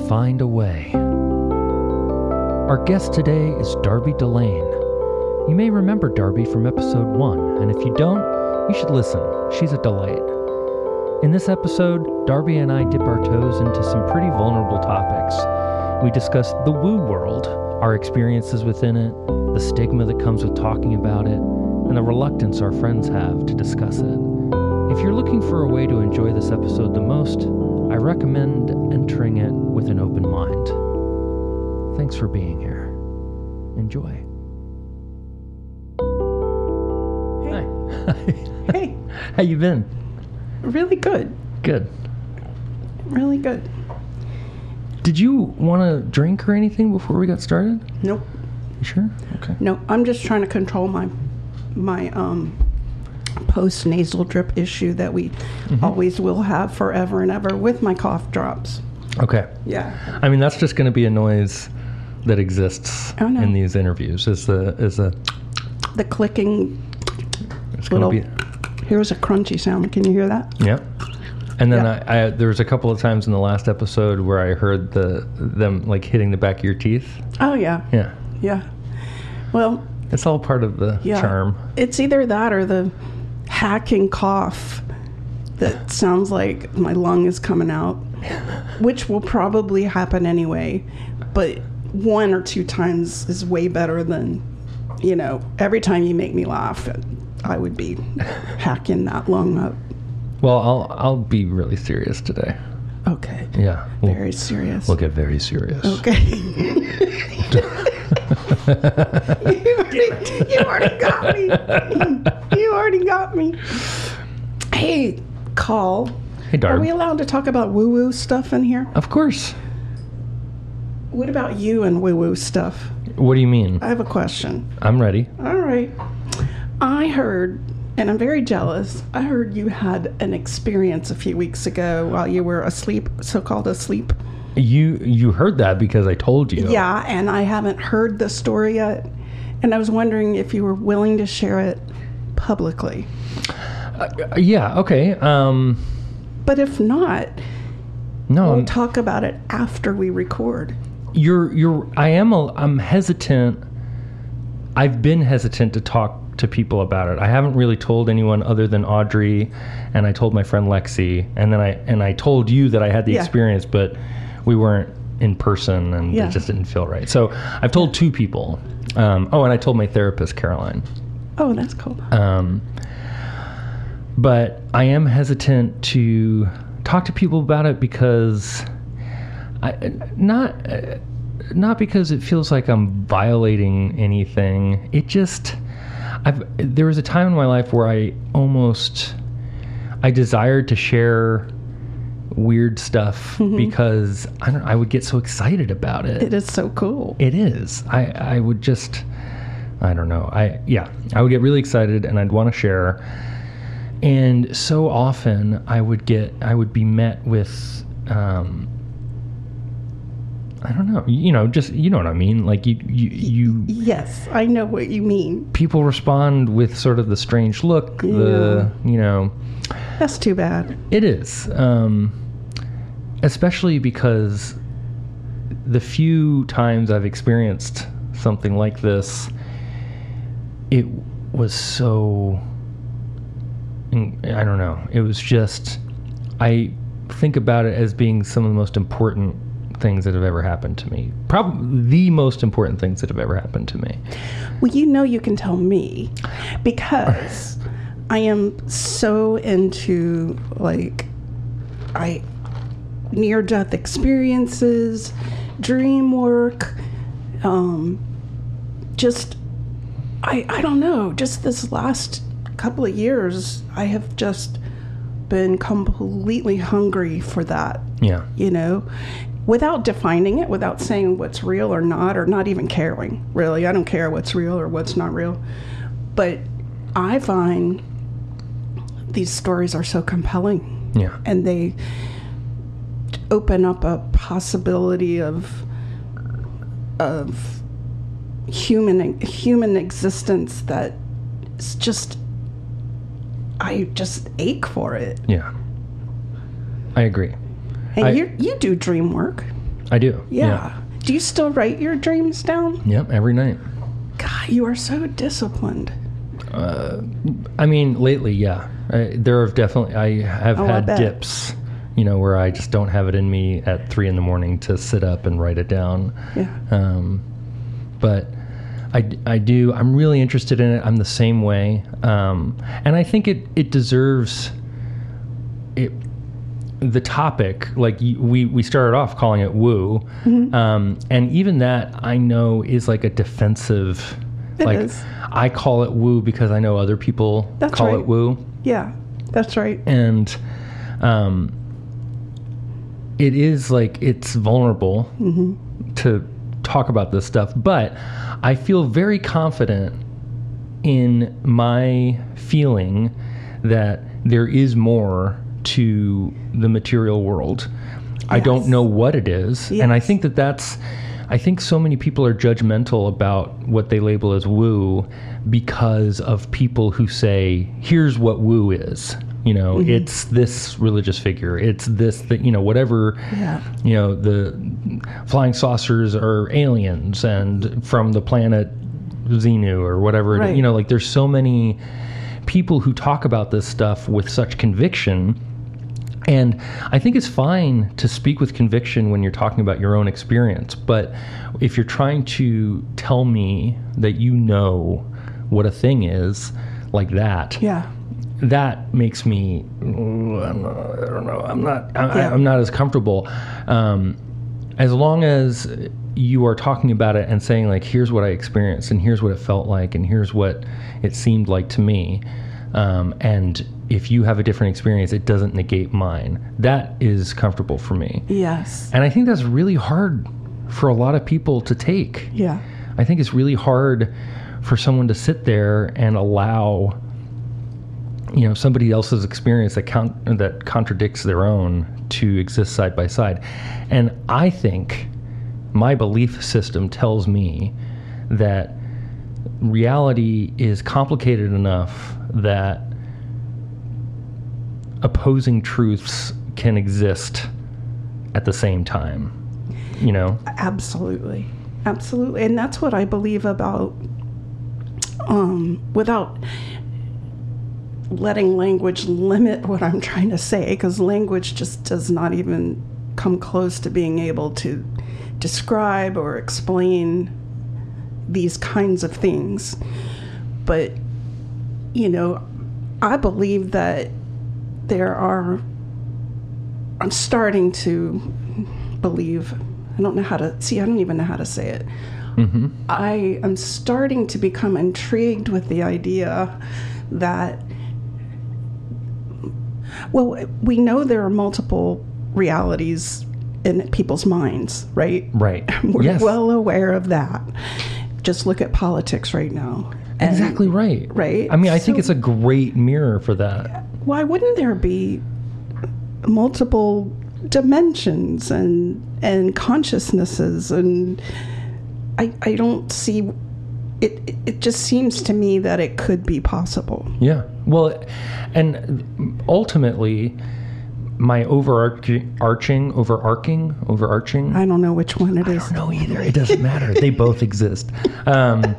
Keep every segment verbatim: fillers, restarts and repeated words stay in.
find a way. Our guest today is Darby Delane. You may remember Darby from episode one, and if you don't, you should listen. She's a delight. In this episode, Darby and I dip our toes into some pretty vulnerable topics. We discuss the woo world, our experiences within it, the stigma that comes with talking about it, and the reluctance our friends have to discuss it. If you're looking for a way to enjoy this episode the most, I recommend entering it with an open mind. Thanks for being here. Enjoy. Hey. Hi. Hey. How you been? Really good. Good. Really good. Did you want to drink or anything before we got started? Nope. You sure? Okay. No, I'm just trying to control my my um post nasal drip issue that we mm-hmm. always will have forever and ever with my cough drops. Okay. Yeah. I mean, that's just going to be a noise that exists oh, no. in these interviews. Is the is a the clicking it's little. Gonna be, here's a crunchy sound. Can you hear that? Yeah. And then yeah. I, I there was a couple of times in the last episode where I heard the them like hitting the back of your teeth. Oh yeah. Yeah. Yeah. Well, it's all part of the yeah. charm. It's either that or the hacking cough that sounds like my lung is coming out, which will probably happen anyway, but one or two times is way better than, you know, every time you make me laugh, I would be hacking that lung up. Well, I'll I'll be really serious today. Okay. Yeah. We'll, very serious. We'll get very serious. Okay. you, already, you already got me. You already got me. Hey, Call. Hey, Darb. Are we allowed to talk about woo-woo stuff in here? Of course. What about you and woo-woo stuff? What do you mean? I have a question. I'm ready. All right. I heard, and I'm very jealous, I heard you had an experience a few weeks ago while you were asleep, so-called asleep. You you heard that because I told you. Yeah, and I haven't heard the story yet, and I was wondering if you were willing to share it publicly. Uh, yeah, okay. Um, but if not, no, we'll I'm, talk about it after we record. You're you're. I am. A, I'm hesitant. I've been hesitant to talk to people about it. I haven't really told anyone other than Audrey, and I told my friend Lexi, and then I and I told you that I had the yeah. experience, but we weren't in person, and yeah. it just didn't feel right. So I've told two people. Um, oh, and I told my therapist, Caroline. Oh, that's cool. Um, but I am hesitant to talk to people about it because I not uh, not because it feels like I'm violating anything. It just I've there was a time in my life where I almost I desired to share weird stuff mm-hmm. because I don't I would get so excited about it. It is so cool. It is. I I would just I don't know. I yeah, I would get really excited and I'd want to share. And so often I would get I would be met with um I don't know, you know, just you know what I mean? Like you you, you Yes, I know what you mean. People respond with sort of the strange look, yeah. the you know That's too bad. It is. Um especially because the few times I've experienced something like this, it was so I don't know. It was just, I think about it as being some of the most important things that have ever happened to me. Probably the most important things that have ever happened to me. Well, you know you can tell me because I am so into, like, I near-death experiences, dream work, um, just, I I don't know, just this last couple of years, I have just been completely hungry for that. Yeah. You know, without defining it, without saying what's real or not, or not even caring, really. I don't care what's real or what's not real. But I find these stories are so compelling. Yeah. And they open up a possibility of of human human existence that is just, I just ache for it. Yeah. I agree. And I, you you do dream work. I do. Yeah. Yeah. Do you still write your dreams down? Yep, every night. God, you are so disciplined. Uh, I mean, lately, yeah. I, there have definitely, I have Oh, I had bet. dips, you know, where I just don't have it in me at three in the morning to sit up and write it down. Yeah. Um, but I, I do, I'm really interested in it. I'm the same way. Um, and I think it, it deserves it. The topic, like y- we, we started off calling it woo. Mm-hmm. Um, and even that I know is like a defensive, It like is. I call it woo because I know other people That's call right. it woo. Yeah, that's right. And, um, it is like, it's vulnerable Mm-hmm. to talk about this stuff, but I feel very confident in my feeling that there is more to the material world. I don't Yes. know what it is. And I Yes. think that that's, I think so many people are judgmental about what they label as woo because of people who say, here's what woo is. You know, Mm-hmm. it's this religious figure. It's this, th- you know, whatever, Yeah. you know, the flying saucers are aliens and from the planet Xenu or whatever. it- Right. You know, like there's so many people who talk about this stuff with such conviction. And I think it's fine to speak with conviction when you're talking about your own experience. But if you're trying to tell me that you know what a thing is like that, Yeah. that makes me, ooh, I'm not, I don't know, I'm not, I, Yeah. I'm not as comfortable. Um, as long as you are talking about it and saying like, here's what I experienced and here's what it felt like and here's what it seemed like to me. Um, and if you have a different experience, it doesn't negate mine. That is comfortable for me. Yes. And I think that's really hard for a lot of people to take. Yeah. I think it's really hard for someone to sit there and allow, you know, somebody else's experience that con- that contradicts their own to exist side by side. And I think my belief system tells me that reality is complicated enough that opposing truths can exist at the same time, you know? Absolutely. Absolutely. And that's what I believe about, um, without letting language limit what I'm trying to say, because language just does not even come close to being able to describe or explain these kinds of things. But, you know, I believe that there are, I'm starting to believe, I don't know how to, see, I don't even know how to say it. Mm-hmm. I am starting to become intrigued with the idea that, well, we know there are multiple realities in people's minds, right? Right. We're Yes. well aware of that. Just look at politics right now. And- Exactly right. Right? I mean, I think So- it's a great mirror for that. Why wouldn't there be multiple dimensions and and consciousnesses? And I I don't see it. It, it just seems to me that it could be possible. Yeah. Well, and ultimately, my overarching, arching, overarching, overarching. I don't know which one it I is. don't know either. It doesn't matter. They both exist. Um,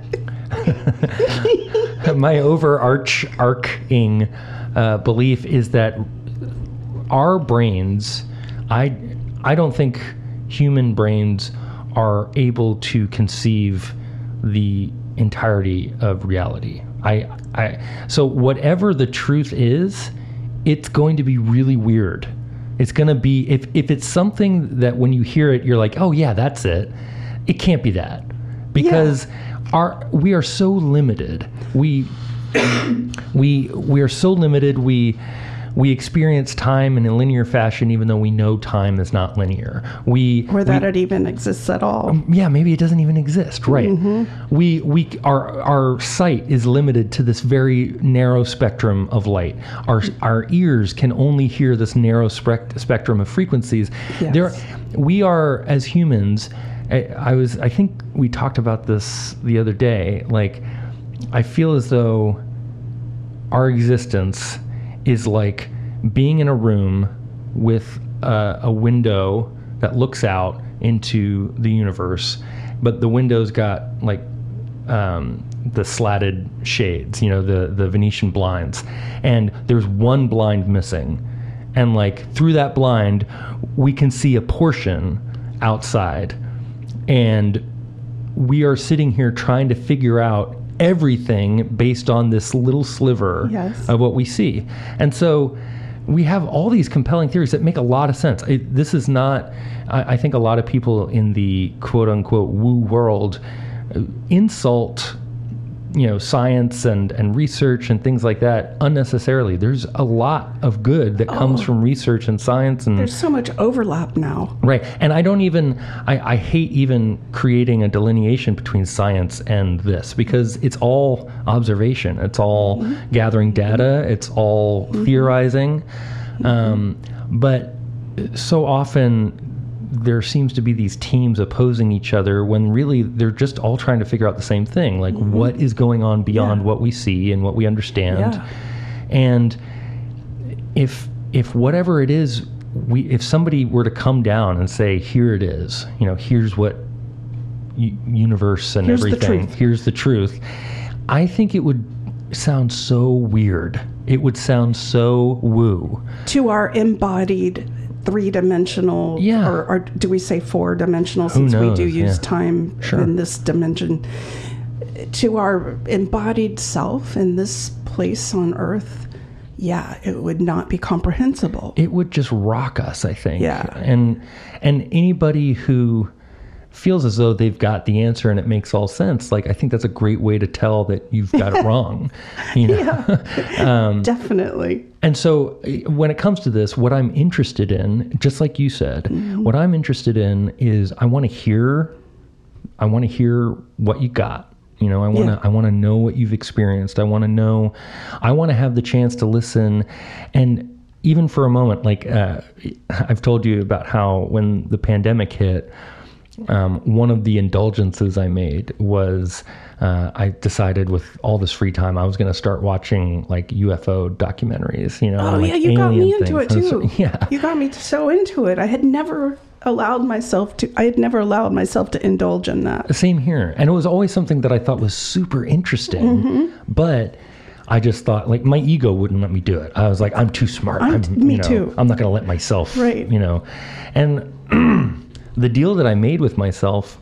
my overarch arcing uh, belief is that our brains, I, I don't think human brains are able to conceive the entirety of reality. I, I, so whatever the truth is, it's going to be really weird. It's going to be, if, if it's something that when you hear it, you're like, oh yeah, that's it. It can't be that. Because our, we are so limited. We, we, we are so limited. We, we experience time in a linear fashion, even though we know time is not linear. We, Or that we, it even exists at all. yeah, maybe it doesn't even exist, right? Mm-hmm. We we our our sight is limited to this very narrow spectrum of light. Our our ears can only hear this narrow spec- spectrum of frequencies. Yes. There, we are as humans. I, I was I think we talked about this the other day. Like, I feel as though our existence is like being in a room with a, a window that looks out into the universe, but the windows got like um, the slatted shades, you know, the, the Venetian blinds, and there's one blind missing. And like through that blind, we can see a portion outside, and we are sitting here trying to figure out everything based on this little sliver yes. of what we see. And so we have all these compelling theories that make a lot of sense. It, this is not, I, I think a lot of people in the quote unquote woo world insult, you know, science and, and research and things like that unnecessarily. There's a lot of good that comes oh, from research and science. And there's so much overlap now. Right. And I don't even, I, I hate even creating a delineation between science and this, because it's all observation. It's all mm-hmm. gathering data. It's all mm-hmm. theorizing. Mm-hmm. Um, but so often there seems to be these teams opposing each other when really they're just all trying to figure out the same thing. Like mm-hmm. what is going on beyond yeah. what we see and what we understand. Yeah. And if, if whatever it is, we, if somebody were to come down and say, here it is, you know, here's what u- universe and here's everything, the here's the truth. I think it would sound so weird. It would sound so woo. To our embodied three-dimensional, yeah. or, or do we say four-dimensional, since Who knows? we do use yeah. time sure. in this dimension, to our embodied self in this place on Earth, yeah, it would not be comprehensible. It would just rock us, I think. Yeah. And and anybody who feels as though they've got the answer and it makes all sense, like, I think that's a great way to tell that you've got it wrong. You know? Yeah, um, definitely. And so when it comes to this, what I'm interested in, just like you said, mm-hmm. what I'm interested in is I want to hear, I want to hear what you got. You know, I want to, yeah. I want to know what you've experienced. I want to know, I want to have the chance to listen. And even for a moment, like, uh, I've told you about how when the pandemic hit, Um, one of the indulgences I made was uh, I decided with all this free time I was going to start watching like U F O documentaries. You know, oh like yeah, you got me into things. it too. So, yeah, you got me so into it. I had never allowed myself to. I had never allowed myself to indulge in that. Same here, and it was always something that I thought was super interesting, mm-hmm. but I just thought, like, my ego wouldn't let me do it. I was like, I'm too smart. I'm, I'm me you know, too. I'm not going to let myself, right. you know, and. The deal that I made with myself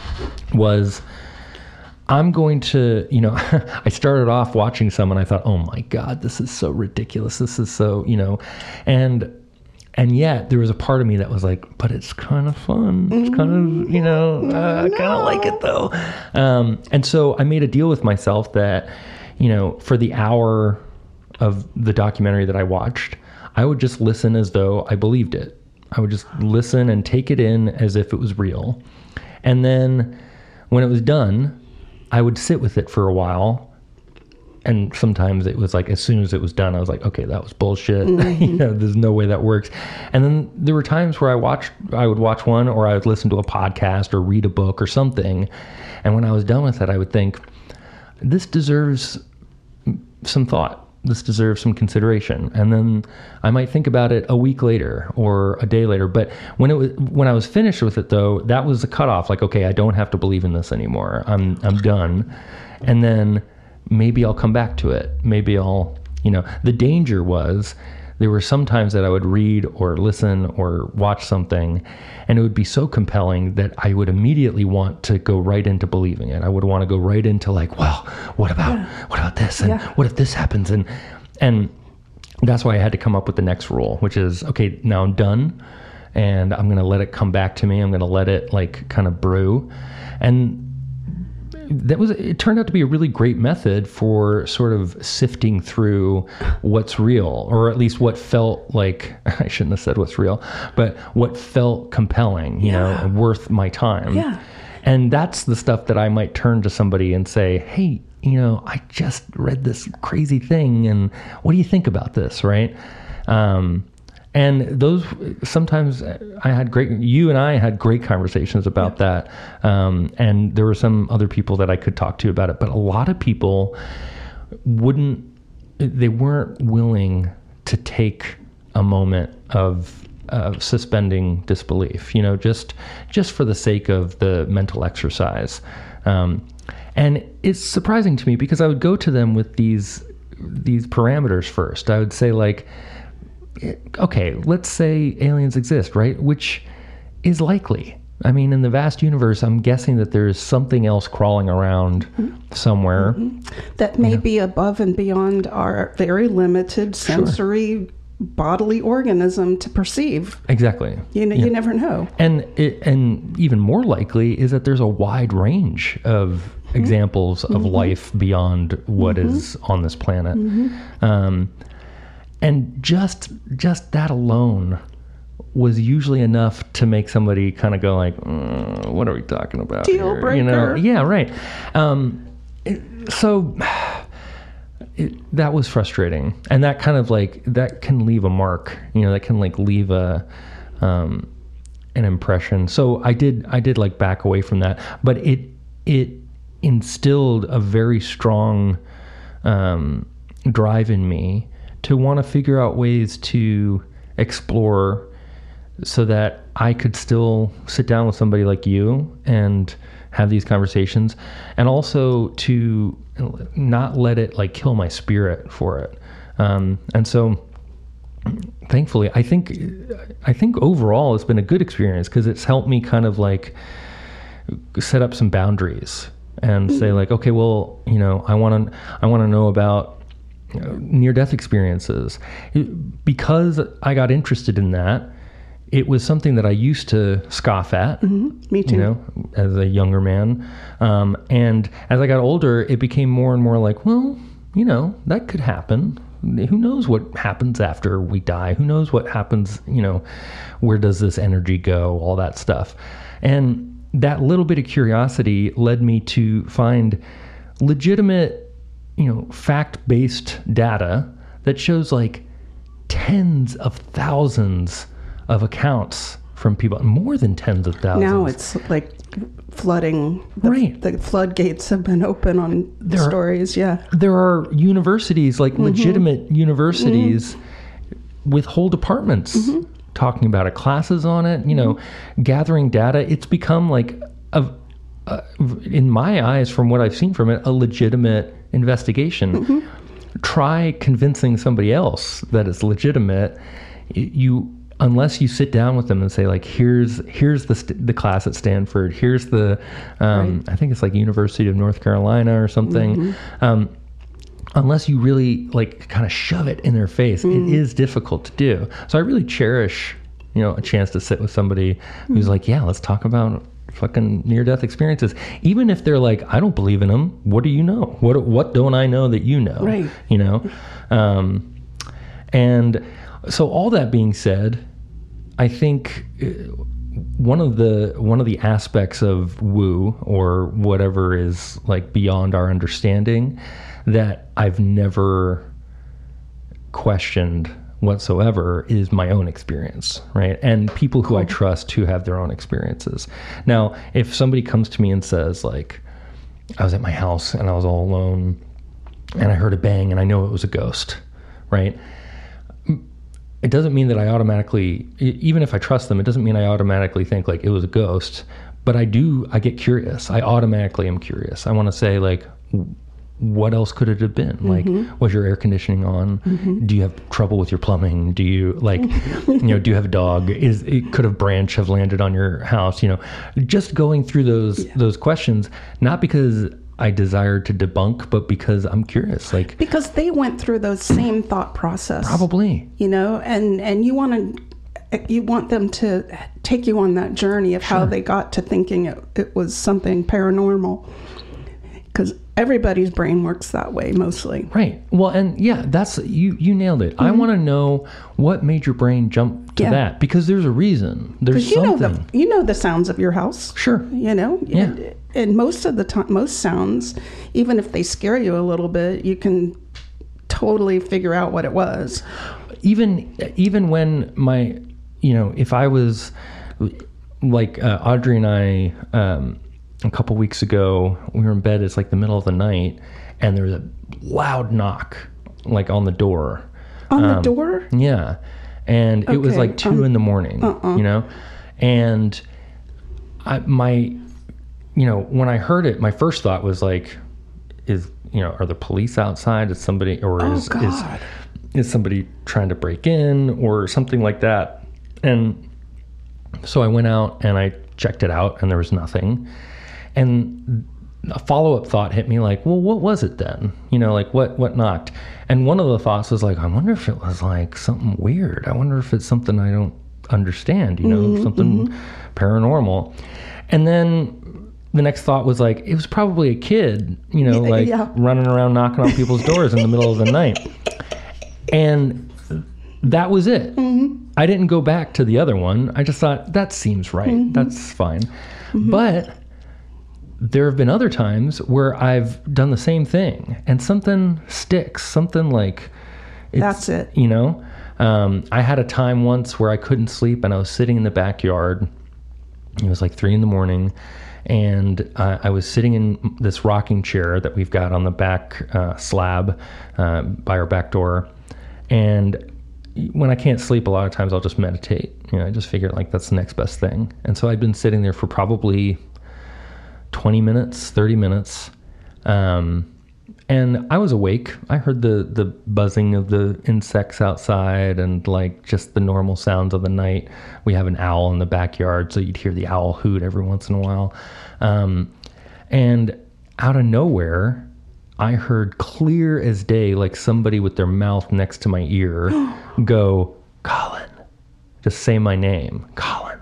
was I'm going to, you know, I started off watching some and I thought, oh my God, this is so ridiculous. This is so, you know, and, and yet there was a part of me that was like, but it's kind of fun. It's kind of, you know, uh, I kind of like it though. Um, and so I made a deal with myself that, you know, for the hour of the documentary that I watched, I would just listen as though I believed it. I would just listen and take it in as if it was real. And then when it was done, I would sit with it for a while. And sometimes it was like, as soon as it was done, I was like, okay, that was bullshit. Mm-hmm. You know, there's no way that works. And then there were times where I watched, I would watch one, or I would listen to a podcast or read a book or something. And when I was done with it, I would think, this deserves some thought. This deserves some consideration. And then I might think about it a week later or a day later. But when it was, when I was finished with it though, that was the cutoff. Like, okay, I don't have to believe in this anymore. I'm, I'm done. And then maybe I'll come back to it. Maybe I'll, you know, the danger was there were some times that I would read or listen or watch something and it would be so compelling that I would immediately want to go right into believing it. I would want to go right into like, well, what about, yeah. what about this? And yeah. what if this happens? And, and that's why I had to come up with the next rule, which is, okay, now I'm done and I'm going to let it come back to me. I'm going to let it like kind of brew. And that was, it turned out to be a really great method for sort of sifting through what's real, or at least what felt like, I shouldn't have said what's real, but what felt compelling, you yeah. know, worth my time. Yeah. And that's the stuff that I might turn to somebody and say, hey, you know, I just read this crazy thing and what do you think about this? Right. Um, And those, sometimes I had great, you and I had great conversations about yeah. that. Um, and there were some other people that I could talk to about it, but a lot of people wouldn't, they weren't willing to take a moment of uh, suspending disbelief, you know, just just for the sake of the mental exercise. Um, and it's surprising to me because I would go to them with these these parameters first. I would say like, okay, let's say aliens exist, right? Which is likely. I mean, in the vast universe, I'm guessing that there's something else crawling around mm-hmm. somewhere. Mm-hmm. That may you know? be above and beyond our very limited sensory sure. bodily organism to perceive. Exactly. You know, yeah. you never know. And it, and even more likely is that there's a wide range of mm-hmm. examples of mm-hmm. life beyond what mm-hmm. is on this planet. Mm-hmm. Um, and just just that alone was usually enough to make somebody kind of go like, mm, what are we talking about Deal here? breaker. You know? Yeah, right. Um, it, so it, that was frustrating. And that kind of like, that can leave a mark, you know, that can like leave a, um, an impression. So I did, I did like back away from that, but it, it instilled a very strong, um, drive in me to want to figure out ways to explore so that I could still sit down with somebody like you and have these conversations, and also to not let it like kill my spirit for it. Um, and so thankfully, I think, I think overall it's been a good experience because it's helped me kind of like set up some boundaries and say like, okay, well, you know, I want to, I want to know about you know, near-death experiences because I got interested in that. It was something that I used to scoff at, mm-hmm. Me too. You know, as a younger man. Um, and as I got older, it became more and more like, well, you know, that could happen. Who knows what happens after we die? Who knows what happens, you know, where does this energy go? All that stuff. And that little bit of curiosity led me to find legitimate, you know, fact-based data that shows like tens of thousands of accounts from people, more than tens of thousands. Now it's like flooding. The, right. The floodgates have been open on there stories. Are, yeah. There are universities, like mm-hmm. legitimate universities mm-hmm. with whole departments mm-hmm. talking about it, classes on it, you know, mm-hmm. gathering data. It's become like, a, a, in my eyes, from what I've seen from it, a legitimate investigation. Mm-hmm. Try convincing somebody else that it's legitimate. You... Unless you sit down with them and say like, here's here's the st- the class at Stanford, here's the, um, right. I think it's like University of North Carolina or something. Mm-hmm. Um, unless you really like kind of shove it in their face, mm. it is difficult to do. So I really cherish, you know, a chance to sit with somebody mm. who's like, yeah, let's talk about fucking near-death experiences. Even if they're like, I don't believe in them. What do you know? What what don't I know that you know? Right. You know, um, and. So all that being said, I think one of the one of the aspects of woo or whatever is like beyond our understanding that I've never questioned whatsoever is my own experience, right? And people who I trust who have their own experiences. Now, if somebody comes to me and says like, I was at my house and I was all alone and I heard a bang and I know it was a ghost, right? It doesn't mean that I automatically, even if I trust them, it doesn't mean I automatically think like it was a ghost, but I do, I get curious. I automatically am curious. I want to say like, what else could it have been? Mm-hmm. Like, was your air conditioning on? Mm-hmm. Do you have trouble with your plumbing? Do you like, you know, do you have a dog? Is it could a branch have landed on your house? You know, just going through those, yeah. those questions, not because I desire to debunk, but because I'm curious, like because they went through those same thought process, probably, you know, and and you want to, you want them to take you on that journey of sure. how they got to thinking it, it was something paranormal, because everybody's brain works that way mostly. Right. Well, and yeah, that's you. You nailed it. Mm-hmm. I want to know what made your brain jump to yeah. that, because there's a reason. There's you something. Know the, you know the sounds of your house. Sure. You know. Yeah. And, and most of the time, most sounds, even if they scare you a little bit, you can totally figure out what it was. Even even when my, you know, if I was like uh, Audrey and I. Um, A couple weeks ago, we were in bed. It's like the middle of the night, and there was a loud knock, like on the door. On um, the door? Yeah, and it was Okay, like two um, in the morning, uh-uh. you know, and I, my, you know, when I heard it, my first thought was like, is, you know, are the police outside? Is somebody, or Oh, is, God. is, is somebody trying to break in or something like that? And so I went out and I checked it out and there was nothing. And a follow-up thought hit me like, well, what was it then? You know, like what, what knocked? And one of the thoughts was like, I wonder if it was like something weird. I wonder if it's something I don't understand, you know, Mm-hmm, something mm-hmm. paranormal. And then the next thought was like, it was probably a kid, you know, Yeah, like yeah. running around knocking on people's doors in the middle of the night. And that was it. Mm-hmm. I didn't go back to the other one. I just thought, that seems right. Mm-hmm. That's fine. Mm-hmm. But there have been other times where I've done the same thing and something sticks, something like... It's, That's it. You know? Um, I had a time once where I couldn't sleep and I was sitting in the backyard. It was like three in the morning. And uh, I was sitting in this rocking chair that we've got on the back uh, slab uh, by our back door. And when I can't sleep, a lot of times I'll just meditate. You know, I just figure like that's the next best thing. And so I'd been sitting there for probably twenty minutes, thirty minutes. Um, and I was awake. I heard the, the buzzing of the insects outside and like just the normal sounds of the night. We have an owl in the backyard, so you'd hear the owl hoot every once in a while. Um, and out of nowhere, I heard clear as day, like somebody with their mouth next to my ear go, Colin, just say my name, Colin.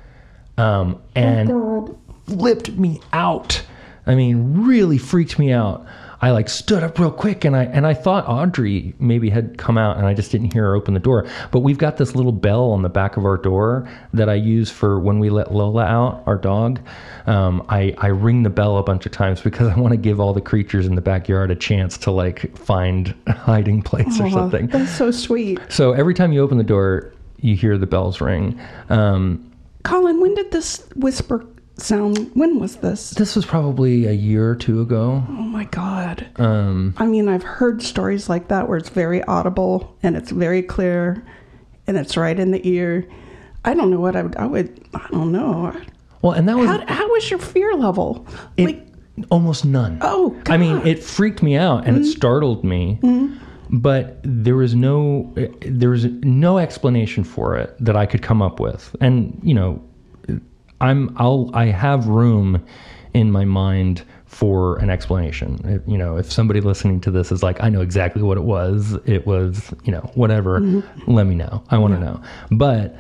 Um, and Oh, flipped me out. I mean, really freaked me out. I like stood up real quick and I and I thought Audrey maybe had come out and I just didn't hear her open the door. But we've got this little bell on the back of our door that I use for when we let Lola out, our dog. Um, I, I ring the bell a bunch of times because I want to give all the creatures in the backyard a chance to like find a hiding place or Aw, something. That's so sweet. So every time you open the door, you hear the bells ring. Um, Colin, when did this whisper sound? When was this? this was probably a year or two ago. Oh my God. Um, I mean, I've heard stories like that where it's very audible and it's very clear and it's right in the ear. I don't know what I would, I would, I don't know. well, and that was... How, how was your fear level? It, like, almost none. oh, God. I mean, it freaked me out and Mm-hmm. it startled me, mm-hmm. but there was no there was no explanation for it that I could come up with. And you know, I'm I'll I have room in my mind for an explanation. If, you know, if somebody listening to this is like, I know exactly what it was. It was, you know, whatever. Mm-hmm. Let me know. I want to yeah. know. But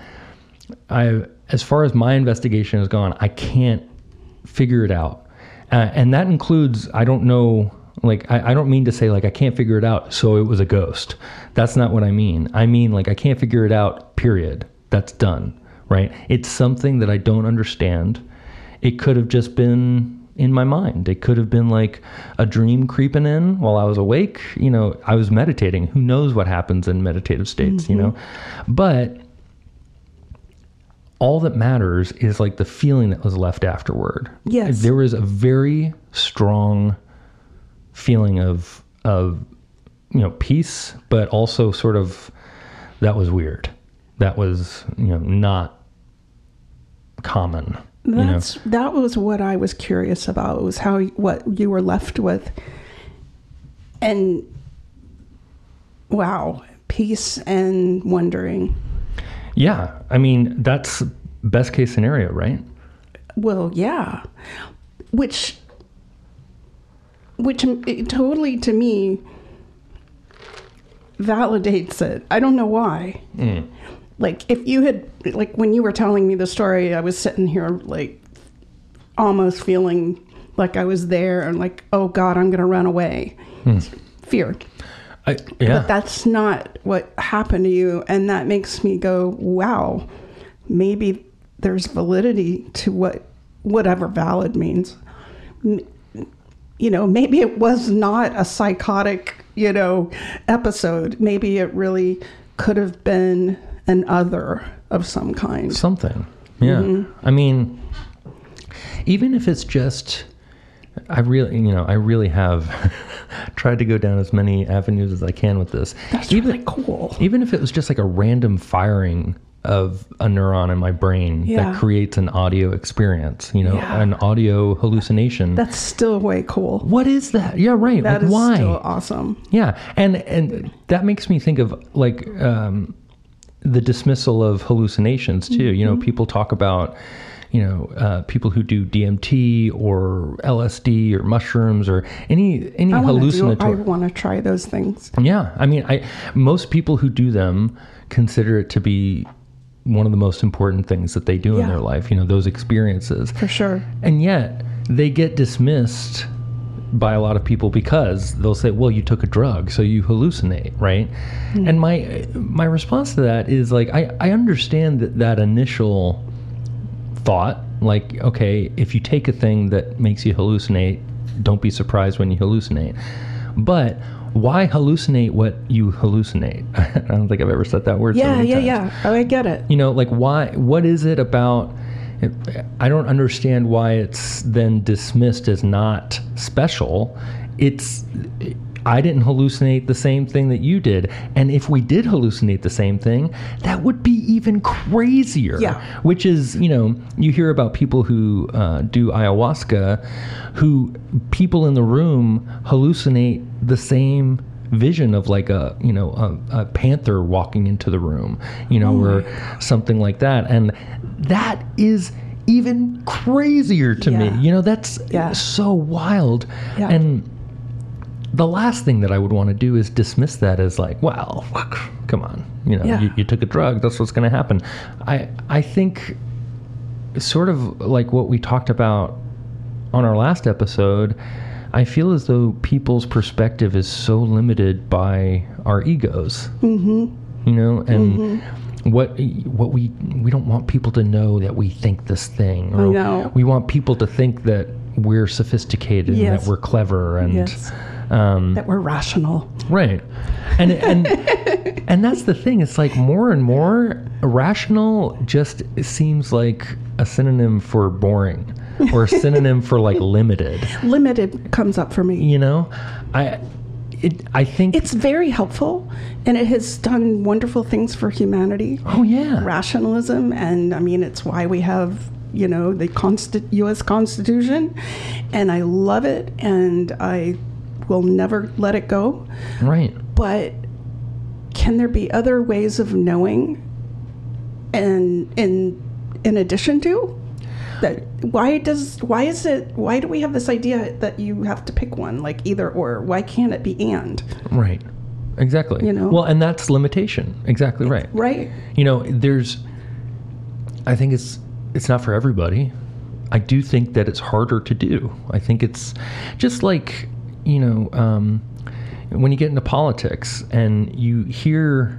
I, as far as my investigation has gone, I can't figure it out. Uh, and that includes, I don't know, like, I, I don't mean to say, like, I can't figure it out, so it was a ghost. That's not what I mean. I mean, like, I can't figure it out, period. That's done, right? It's something that I don't understand. It could have just been in my mind. It could have been, like, a dream creeping in while I was awake. You know, I was meditating. Who knows what happens in meditative states, mm-hmm. you know? But all that matters is like the feeling that was left afterward. Yes. There was a very strong feeling of, of, you know, peace, but also sort of, that was weird. That was, you know, not common. That's, you know? That was what I was curious about, was how, what you were left with. And wow, peace and wondering. Yeah, I mean, that's best case scenario, right? Well, yeah. Which, which it totally, to me, validates it. I don't know why. Mm. Like, if you had, like, when you were telling me the story, I was sitting here, like, almost feeling like I was there and like, oh, God, I'm going to run away. Mm. Fear. I, yeah. But that's not what happened to you. And that makes me go, wow, maybe there's validity to what whatever valid means. You know, maybe it was not a psychotic, you know, episode. Maybe it really could have been an other of some kind. Something. Yeah. Mm-hmm. I mean, even if it's just I really, you know, I really have tried to go down as many avenues as I can with this. That's even, really cool. Even if it was just like a random firing of a neuron in my brain Yeah. that creates an audio experience, you know, Yeah. an audio hallucination. That's still way cool. What is that? Yeah, right. That like, is why? still awesome. Yeah, and and that makes me think of like um, the dismissal of hallucinations too. Mm-hmm. You know, people talk about, you know, uh, people who do D M T or L S D or mushrooms or any any I wanna do- hallucinatory. I want to try those things. Yeah, I mean, I most people who do them consider it to be one of the most important things that they do in Yeah. their life. You know, those experiences. For sure. And yet they get dismissed by a lot of people because they'll say, well, you took a drug, so you hallucinate, right? Mm. And my my response to that is like, I, I understand that that initial thought, like, okay, if you take a thing that makes you hallucinate, don't be surprised when you hallucinate. But why hallucinate what you hallucinate? I don't think I've ever said that word. Yeah, so many yeah, times. yeah. Oh, I get it. You know, like why, what is it about, I don't understand why it's then dismissed as not special. It's, I didn't hallucinate the same thing that you did. And if we did hallucinate the same thing, that would be even crazier. Yeah. Which is, you know, you hear about people who uh, do ayahuasca, who people in the room hallucinate the same vision of like a, you know, a, a panther walking into the room, you know, Oh or something like that. And that is even crazier to Yeah. me. You know, that's Yeah. so wild. Yeah. And the last thing that I would want to do is dismiss that as like, well, come on, you know, Yeah. you, you took a drug, that's what's going to happen. I I think sort of like what we talked about on our last episode, I feel as though people's perspective is so limited by our egos. Mm-hmm. You know, and mm-hmm. what what we we don't want people to know that we think this thing. Or I know. We want people to think that we're sophisticated Yes. and that we're clever and Yes. um, That we're rational. right. And and and that's the thing. It's like more and more rational just seems like a synonym for boring or a synonym for like limited. Limited comes up for me. You know, I it I think It's very helpful, and it has done wonderful things for humanity. oh yeah. Rationalism, and I mean, it's why we have, you know, the Consti- U S Constitution, and I love it, and I will never let it go. Right. But can there be other ways of knowing, and in in addition to that? Why does why is it why do we have this idea that you have to pick one, like either or? Why can't it be and? Right. Exactly. You know? Well, and that's limitation. Exactly right. Right. You know, there's I think it's it's not for everybody. I do think that it's harder to do. I think it's just like, you know, um, when you get into politics and you hear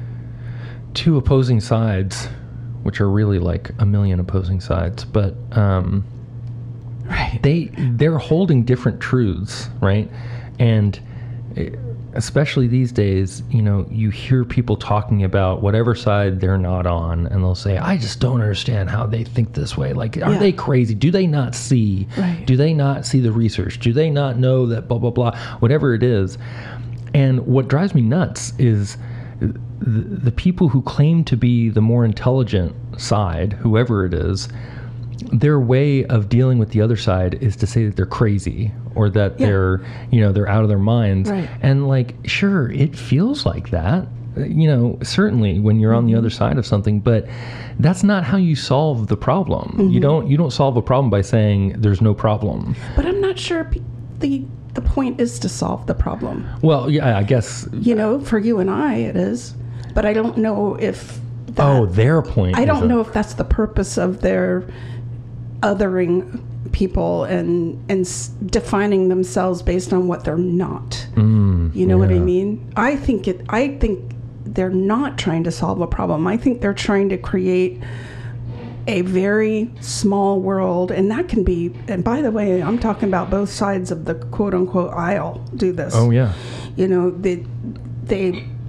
two opposing sides, which are really like a million opposing sides, but um, Right. they they're holding different truths, right? And especially these days, you know, you hear people talking about whatever side they're not on, and they'll say, I just don't understand how they think this way. Like, are Yeah. they crazy? Do they not see? Right. Do they not see the research? Do they not know that blah, blah, blah, whatever it is? And what drives me nuts is the, the people who claim to be the more intelligent side, whoever it is, their way of dealing with the other side is to say that they're crazy or that Yeah. they're, you know, they're out of their minds. Right. And like, sure, it feels like that, you know, certainly when you're on the other side of something, but that's not how you solve the problem. Mm-hmm. You don't, you don't solve a problem by saying there's no problem. But I'm not sure pe- the the point is to solve the problem. Well, yeah, I guess. You know, for you and I, it is. But I don't know if that, Oh, their point. I is don't a- know if that's the purpose of their othering people and and s- defining themselves based on what they're not. Mm, You know what I yeah. mean? I think it. I think they're not trying to solve a problem. I think they're trying to create a very small world, and that can be. And by the way, I'm talking about both sides of the quote unquote aisle do this. Oh, yeah. You know, they they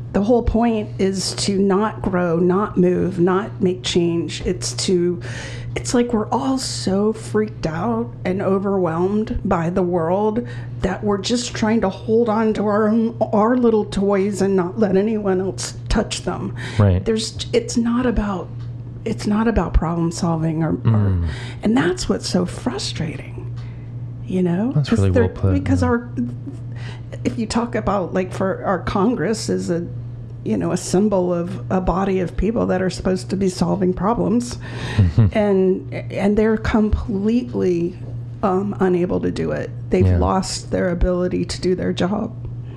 the whole point is to not grow, not move, not make change. It's to, it's like we're all so freaked out and overwhelmed by the world that we're just trying to hold on to our own, our little toys and not let anyone else touch them. Right. There's, it's not about, it's not about problem solving or, Mm. or and that's what's so frustrating, you know? That's really they're- well put, Because yeah. our, if you talk about, like, for our Congress is a, you know, a symbol of a body of people that are supposed to be solving problems, and and they're completely um, unable to do it. They've Yeah. lost their ability to do their job,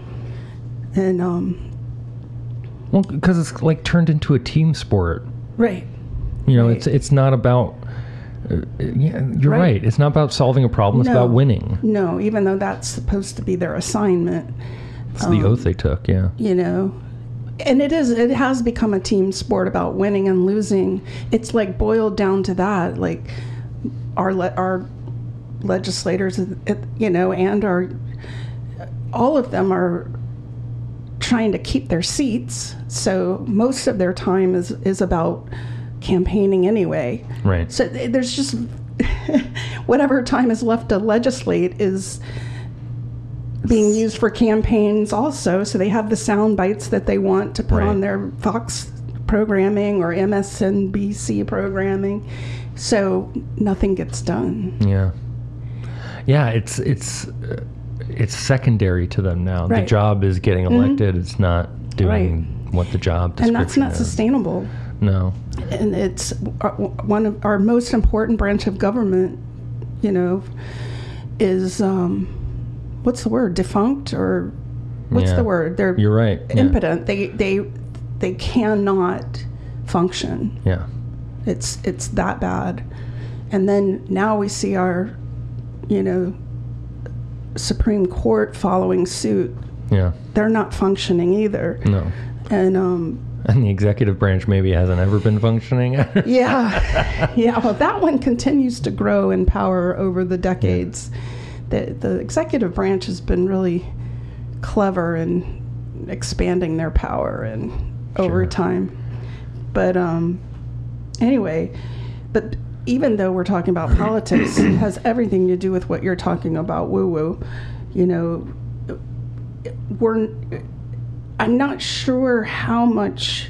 and um, Well, because it's like turned into a team sport. right, You know, Right. it's it's not about. Uh, yeah, you're Right. right. It's not about solving a problem. It's No. about winning. no, even though that's supposed to be their assignment, It's the Um, oath they took. Yeah. you know. And it is, it has become a team sport about winning and losing. It's like boiled down to that. Like our le- our legislators, it- you know, and our, all of them are trying to keep their seats. So most of their time is, is about campaigning anyway. Right. So th- there's just, whatever time is left to legislate is being used for campaigns also. So they have the sound bites that they want to put Right. on their Fox programming or M S N B C programming. So nothing gets done. Yeah. Yeah. It's it's uh, it's secondary to them now. The Right. job is getting elected. It's not doing what the job description And that's not is. sustainable. No. And it's our, one of our most important branch of government, you know, is, um, what's the word? Defunct, or what's Yeah. the word? They're You're right. Yeah. impotent. They they they cannot function. Yeah. It's it's that bad. And then now we see our, you know, Supreme Court following suit. Yeah. They're not functioning either. No. And um, And the executive branch maybe hasn't ever been functioning. yeah, yeah. Well, that one continues to grow in power over the decades. The the executive branch has been really clever in expanding their power and over Sure. time. But um, anyway, but even though we're talking about politics, it has everything to do with what you're talking about, woo-woo. You know, we're. I'm not sure how much.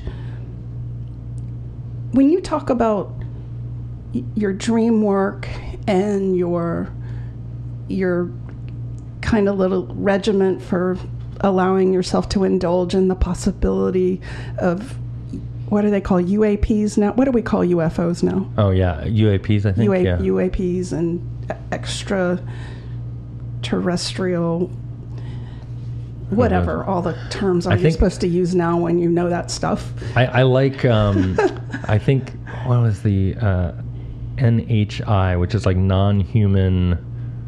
When you talk about y- your dream work and your your kind of little regiment for allowing yourself to indulge in the possibility of, what do they call U A Ps now? What do we call U F Os now? Oh yeah, U A Ps. I think. U A, yeah. U A Ps and extra terrestrial, whatever all the terms are I you're think- supposed to use now when you know that stuff. I, I like. Um, I think what was the uh, N H I, which is like non-human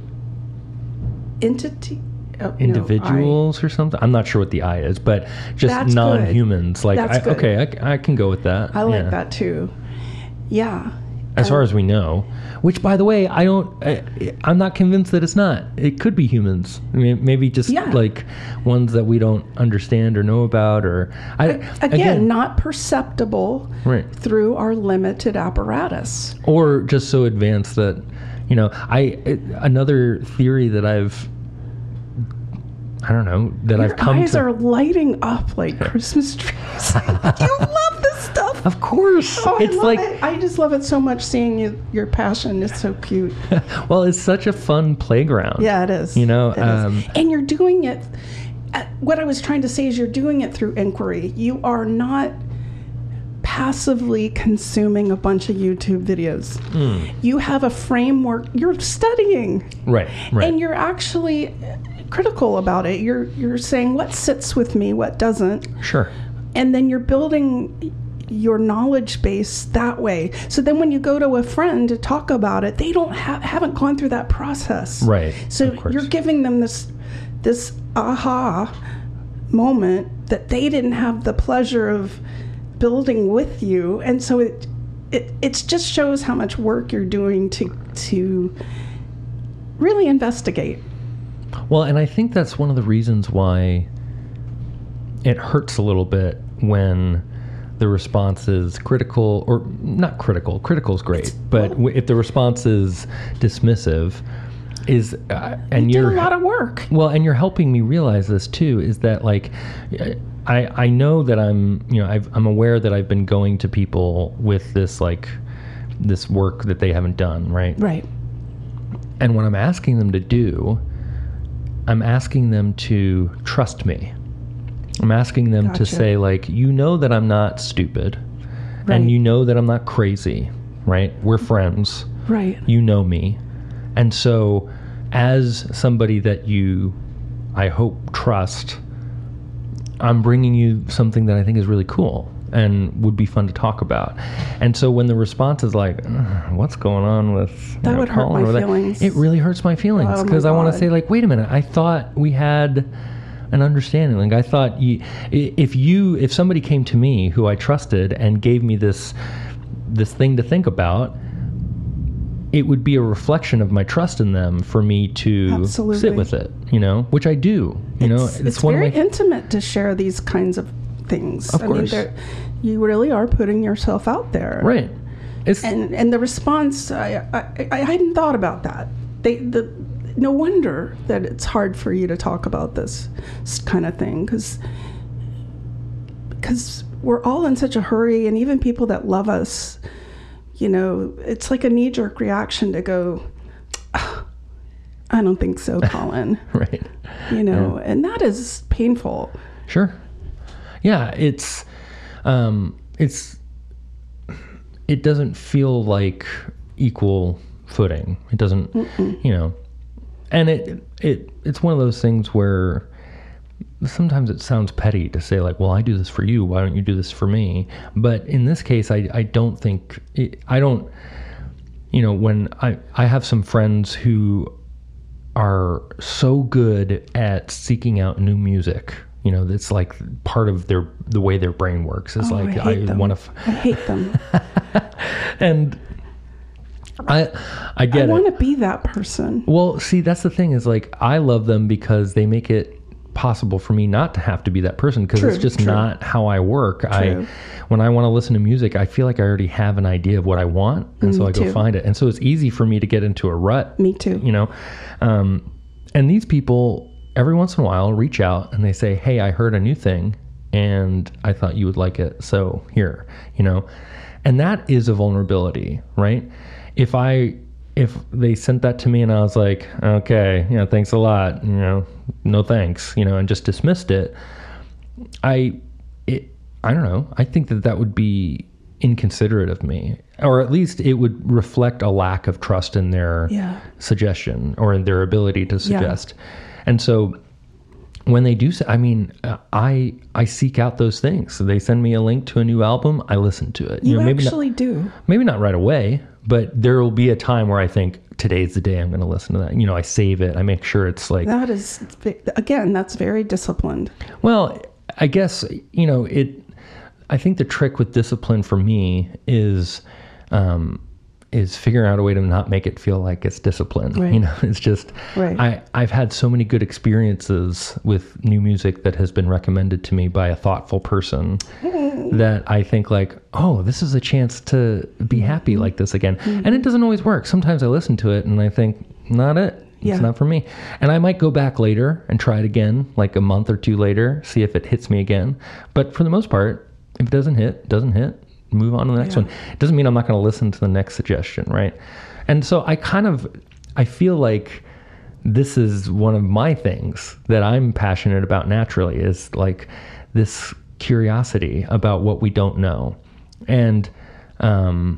Entity. Oh, no, individuals or something. I'm not sure what the I is, but just That's good. non-humans. Like, That's I, good. okay, I, c- I can go with that. I, I like yeah. that too. Yeah. As far Um, as we know, which, by the way, I don't. I, I'm not convinced that it's not. It could be humans. I mean, maybe just Yeah. like ones that we don't understand or know about, or I again, not perceptible right, through our limited apparatus. or just so advanced that, you know, I it, another theory that I've. I don't know that Your I've come eyes to. are lighting up like Christmas trees. You love this stuff. Of course, Oh, I it's love like it. I just love it so much seeing you, your passion. It's so cute. well, it's such a fun playground. Yeah, it is. You know, It is. um, and you're doing it. uh, What I was trying to say is you're doing it through inquiry. You are not passively consuming a bunch of YouTube videos. Mm. You have a framework. You're studying. Right, right. And you're actually critical about it. You're you're saying what sits with me, what doesn't. Sure. And then you're building your knowledge base that way. So then when you go to a friend to talk about it, they don't have haven't gone through that process. Right. So of course. you're giving them this this aha moment that they didn't have the pleasure of building with you. And so it it it just shows how much work you're doing to to really investigate. Well, and I think that's one of the reasons why it hurts a little bit when the response is critical, or not critical. Critical is great, it's, but well, w- if the response is dismissive, is uh, and you you're did a lot of work. Well, and you're helping me realize this too. Is that like, I I know that I'm you know I've, I'm aware that I've been going to people with this like this work that they haven't done, right? Right. And what I'm asking them to do, I'm asking them to trust me. I'm asking them Gotcha. to say, like, you know that I'm not stupid. Right. And you know that I'm not crazy, right? We're friends. Right. You know me. And so as somebody that you, I hope, trust, I'm bringing you something that I think is really cool and would be fun to talk about. And so when the response is like, what's going on with that you know, would hurt Colin my or that, feelings. it really hurts my feelings Oh, because my I want to God. say, like, wait a minute, I thought we had an understanding. Like, I thought you, if you, if somebody came to me who I trusted and gave me this, this thing to think about, it would be a reflection of my trust in them for me to Absolutely. sit with it, you know, which I do, you know, it's, it's one very of my, intimate to share these kinds of things. Of I course. mean, you really are putting yourself out there. right. It's, And and the response, I, I, I hadn't thought about that. They the no wonder that it's hard for you to talk about this kind of thing because because we're all in such a hurry, and even people that love us, you know, it's like a knee-jerk reaction to go, "Ah, I don't think so, Colin." right. You know, Yeah. and that is painful. Sure. Yeah, it's um it's it doesn't feel like equal footing. It doesn't Mm-mm. you know. And it it it's one of those things where sometimes it sounds petty to say, like, well, I do this for you, why don't you do this for me? But in this case, I I don't think it, I don't you know, when I I have some friends who are so good at seeking out new music. You know, it's like part of their the way their brain works. It's Oh, like I, hate I them. want to, f- I hate them. and I I get I it. want to be that person. Well, see, that's the thing is, like, I love them because they make it possible for me not to have to be that person, because it's True, just true. not how I work. True. I when I want to listen to music, I feel like I already have an idea of what I want, and so Me I go too. find it. And so it's easy for me to get into a rut. Me too. You know, um, and these people every once in a while reach out and they say, "Hey, I heard a new thing, and I thought you would like it. So here," you know, and that is a vulnerability, right? If I if they sent that to me and I was like, okay, you know, thanks a lot, you know, no thanks, you know, and just dismissed it, I, it, I don't know. I think that that would be inconsiderate of me, or at least it would reflect a lack of trust in their Yeah. suggestion or in their ability to suggest. And so when they do, say, I mean, uh, I I seek out those things. So they send me a link to a new album, I listen to it. You, know, maybe actually not, do. maybe not right away, but there will be a time where I think today's the day I'm going to listen to that. You know, I save it. I make sure it's like, That is, again, that's very disciplined. well, I guess, you know, it, I think the trick with discipline for me is, um, is figuring out a way to not make it feel like it's discipline. Right. You know, it's just, Right. I, I've had so many good experiences with new music that has been recommended to me by a thoughtful person that I think, like, oh, this is a chance to be happy like this again. Mm-hmm. And it doesn't always work. Sometimes I listen to it and I think, not it. It's Yeah. not for me. And I might go back later and try it again, like a month or two later, see if it hits me again. But for the most part, if it doesn't hit, it doesn't hit. Move on to the next Yeah. one. It doesn't mean I'm not going to listen to the next suggestion, right? And so I kind of, I feel like this is one of my things that I'm passionate about naturally, is like this curiosity about what we don't know. And um,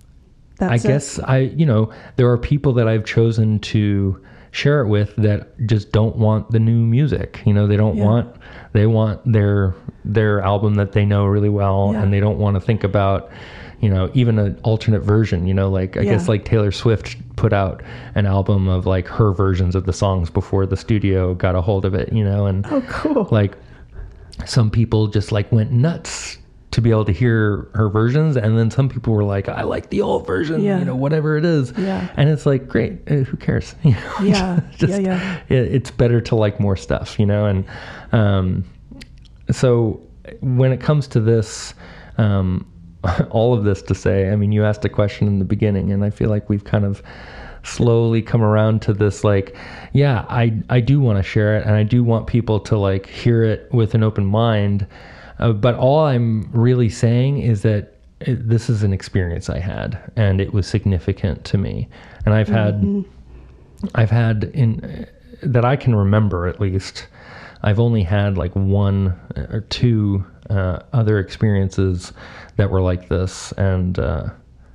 I That's it. guess I, you know, there are people that I've chosen to share it with that just don't want the new music. You know, they don't Yeah. want, they want their, their album that they know really well. Yeah. And they don't want to think about, you know, even an alternate version, you know, like, I Yeah. guess like Taylor Swift put out an album of like her versions of the songs before the studio got a hold of it, you know, and Oh, cool. like some people just like went nuts to be able to hear her versions, and then some people were like, I like the old version, Yeah. you know, whatever it is. Yeah. And it's like, great, uh, who cares? You know, Yeah. just, Yeah, yeah. It, it's better to like more stuff, you know, and um, so when it comes to this, um, all of this to say, I mean, you asked a question in the beginning, and I feel like we've kind of slowly come around to this, like, yeah, I, I do want to share it, and I do want people to like hear it with an open mind. Uh, but all I'm really saying is that it, this is an experience I had, and it was significant to me. And I've had, mm-hmm. I've had in that I can remember at least, I've only had like one or two uh, other experiences that were like this, and uh,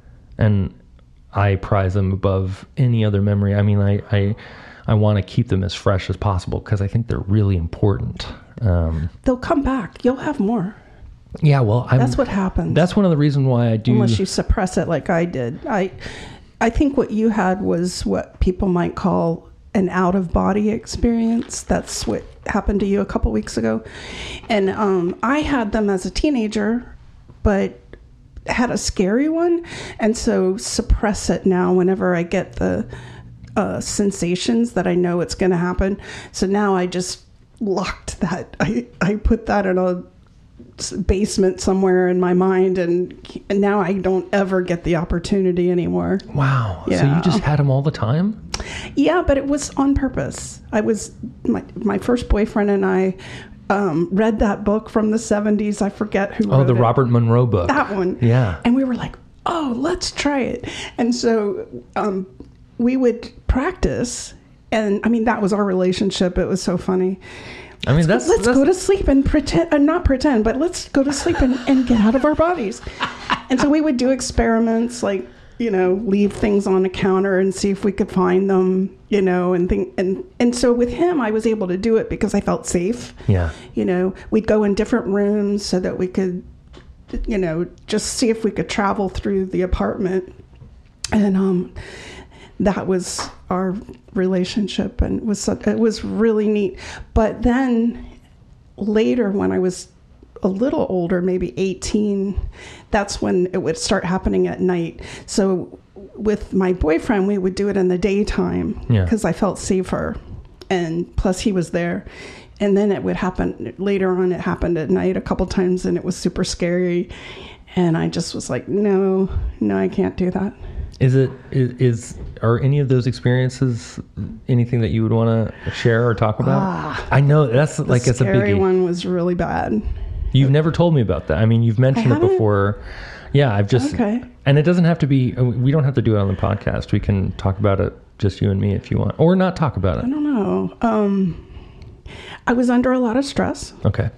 and I prize them above any other memory. I mean, I I, I want to keep them as fresh as possible because I think they're really important. Um, They'll come back. You'll have more. Yeah, well, I'm, that's what happens. That's one of the reasons why I do. Unless you suppress it like I did. I, I think what you had was what people might call an out-of-body experience. That's what happened to you a couple weeks ago. And um, I had them as a teenager, but had a scary one. And so suppress it now whenever I get the uh, sensations that I know it's going to happen. So now I just locked that. I, I put that in a basement somewhere in my mind, and, and now I don't ever get the opportunity anymore. Wow. Yeah. So you just had them all the time? Yeah, but it was on purpose. I was, my, my first boyfriend and I um, read that book from the seventies. I forget who Oh, wrote the it. Robert Monroe book. That one. Yeah. And we were like, oh, let's try it. And so um, we would practice. And I mean, that was our relationship. It was so funny. I mean, let's that's... Go, let's that's... go to sleep and pretend, uh, not pretend, but let's go to sleep and, and get out of our bodies. And so we would do experiments, like, you know, leave things on a counter and see if we could find them, you know, and think, and, and so with him, I was able to do it because I felt safe. Yeah. You know, we'd go in different rooms so that we could, you know, just see if we could travel through the apartment. And, um, that was our relationship, and it was it was really neat. But then later, when I was a little older, maybe eighteen, that's when it would start happening at night. So with my boyfriend, we would do it in the daytime because yeah. I felt safer, and plus he was there. And then it would happen later on. It happened at night a couple times, and it was super scary. And I just was like, no, no, I can't do that. Is it is, is are any of those experiences anything that you would want to share or talk about? Ah, I know that's like it's a biggie. The scary one was really bad. You've never told me about that. I mean, you've mentioned it before. Yeah, I've just okay. And it doesn't have to be. We don't have to do it on the podcast. We can talk about it, just you and me, if you want, or not talk about it. I don't know. Um, I was under a lot of stress. Okay.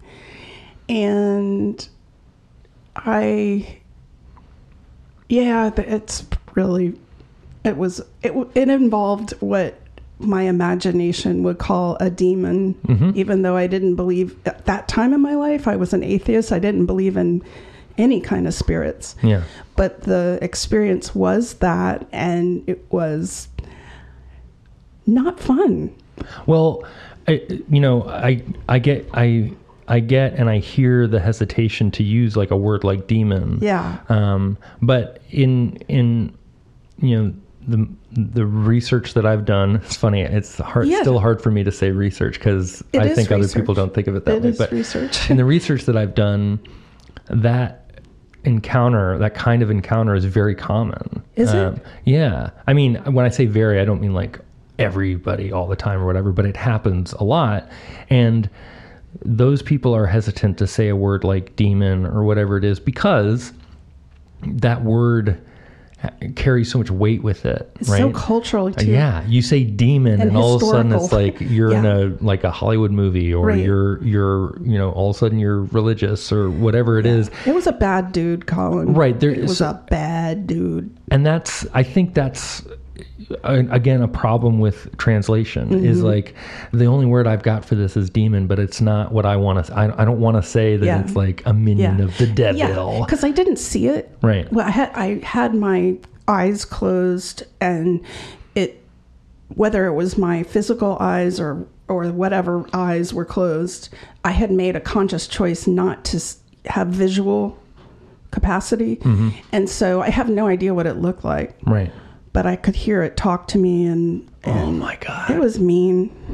And I. Yeah, it's really, it was, it, it involved what my imagination would call a demon, mm-hmm. even though I didn't believe at that time in my life, I was an atheist. I didn't believe in any kind of spirits. Yeah. But the experience was that, and it was not fun. Well, I, you know, I, I get, I, I get and I hear the hesitation to use like a word like demon. Yeah. Um, but in in you know the the research that I've done, it's funny. It's hard, yeah. still hard for me to say research because I think research. Other people don't think of it that it way. Is but research. In the research that I've done, that encounter, that kind of encounter, is very common. Is um, it? Yeah. I mean, when I say very, I don't mean like everybody all the time or whatever, but it happens a lot, and those people are hesitant to say a word like demon or whatever it is because that word carries so much weight with it. It's right? so cultural too. Yeah, you say demon, and, and all of a sudden it's like you're yeah. in a like a Hollywood movie, or right. you're you're you know all of a sudden you're religious or whatever it yeah. is. It was a bad dude, Colin. Right, there it was a bad dude, and that's I think that's. Again, a problem with translation mm-hmm. is like the only word I've got for this is demon, but it's not what I want to. I, I don't want to say that yeah. it's like a minion yeah. of the devil. Yeah, because I didn't see it. Right. Well, I had I had my eyes closed, and it whether it was my physical eyes or or whatever eyes were closed, I had made a conscious choice not to have visual capacity, mm-hmm. and so I have no idea what it looked like. Right. But I could hear it talk to me, and, and oh my God, it was mean.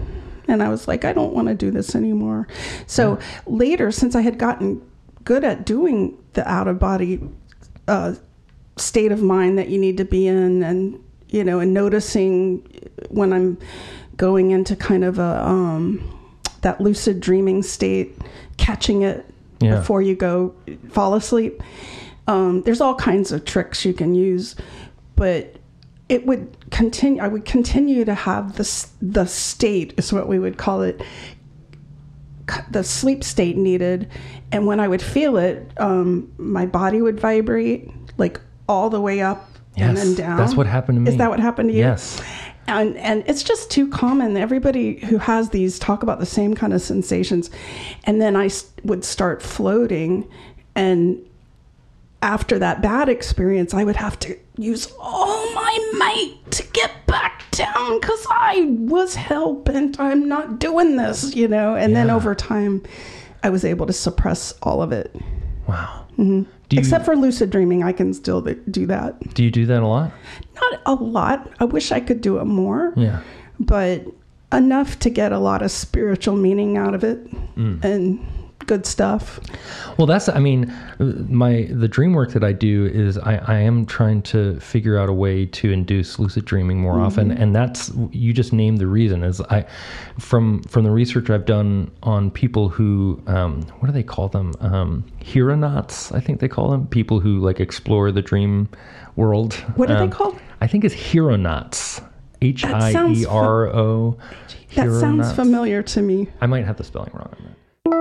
And I was like, I don't want to do this anymore. So yeah. later, since I had gotten good at doing the out-of-body uh, state of mind that you need to be in, and, you know, and noticing when I'm going into kind of a um, that lucid dreaming state, catching it yeah. before you go fall asleep. Um, there's all kinds of tricks you can use, but it would continue. I would continue to have the the state is what we would call it, the sleep state needed, and when I would feel it, um, my body would vibrate like all the way up yes, and then down. That's what happened to me. Is that what happened to you? Yes. And and it's just too common. Everybody who has these talk about the same kind of sensations, and then I would start floating, and after that bad experience, I would have to use all my might to get back down because I was hell-bent. I'm not doing this, you know. And yeah. then over time, I was able to suppress all of it. Wow. Mm-hmm. Do you, Except for lucid dreaming, I can still do that. Do you do that a lot? Not a lot. I wish I could do it more. Yeah. But enough to get a lot of spiritual meaning out of it. Mm. And good stuff. Well, that's, I mean, my, the dream work that I do is I, I am trying to figure out a way to induce lucid dreaming more mm-hmm. often. And that's, you just named the reason is I, from, from the research I've done on people who, um, what do they call them? Um, Hieronauts, I think they call them, people who like explore the dream world. What are um, they called? I think it's Hieronauts. H I E R O. That sounds familiar to me. I might have the spelling wrong on that.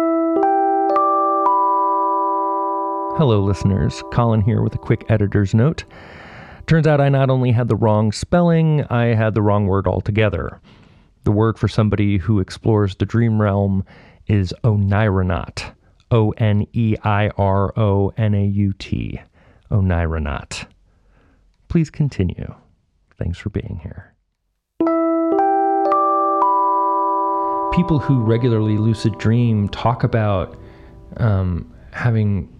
Hello, listeners. Colin here with a quick editor's note. Turns out I not only had the wrong spelling, I had the wrong word altogether. The word for somebody who explores the dream realm is Oneironaut. O N E I R O N A U T. Oneironaut. Please continue. Thanks for being here. People who regularly lucid dream talk about um, having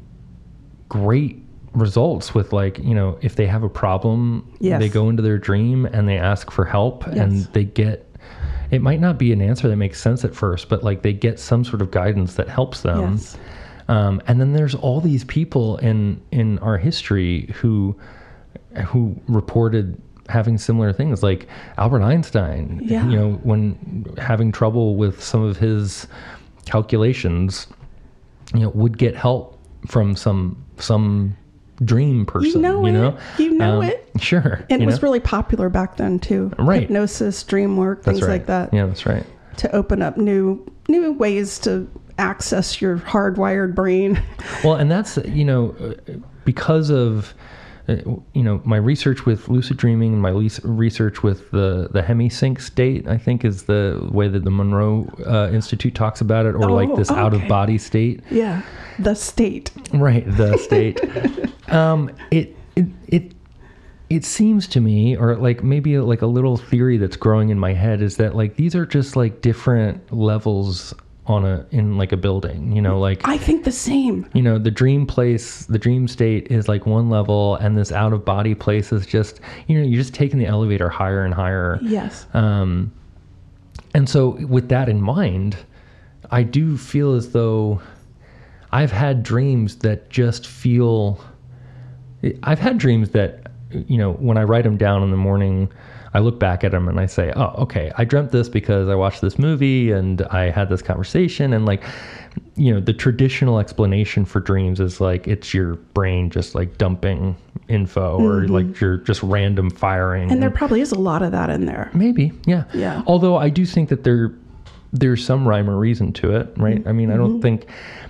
great results with, like, you know, if they have a problem, yes. they go into their dream and they ask for help yes. and they get, it might not be an answer that makes sense at first, but like they get some sort of guidance that helps them. Yes. Um, and then there's all these people in, in our history who, who reported having similar things, like Albert Einstein, yeah. you know, when having trouble with some of his calculations, you know, would get help from some some dream person. You know, you know? it. You know um, it. Sure. And it was know? really popular back then too. Right. Hypnosis, dream work, things right. like that. Yeah, that's right. To open up new new ways to access your hardwired brain. Well, and that's, you know, because of you know, my research with lucid dreaming and my research with the, the hemisync state, I think is the way that the Monroe uh, Institute talks about it, or oh, like this okay. out-of-body state. Yeah, the state. Right, the state. um, it, it it it seems to me, or like maybe like a little theory that's growing in my head, is that like these are just like different levels on a in like a building, you know, like I think the same. You know, the dream place, the dream state is like one level, and this out of body place is just, you know, you're just taking the elevator higher and higher. Yes. Um, and so with that in mind, I do feel as though I've had dreams that just feel. I've had dreams that, you know, when I write them down in the morning, I look back at them and I say, oh, okay, I dreamt this because I watched this movie and I had this conversation. And like, you know, the traditional explanation for dreams is like, it's your brain just like dumping info, mm-hmm. or like you're just random firing. And there probably is a lot of that in there. Maybe. Yeah. Yeah. Although I do think that there, there's some rhyme or reason to it, right? Mm-hmm. I mean, I don't think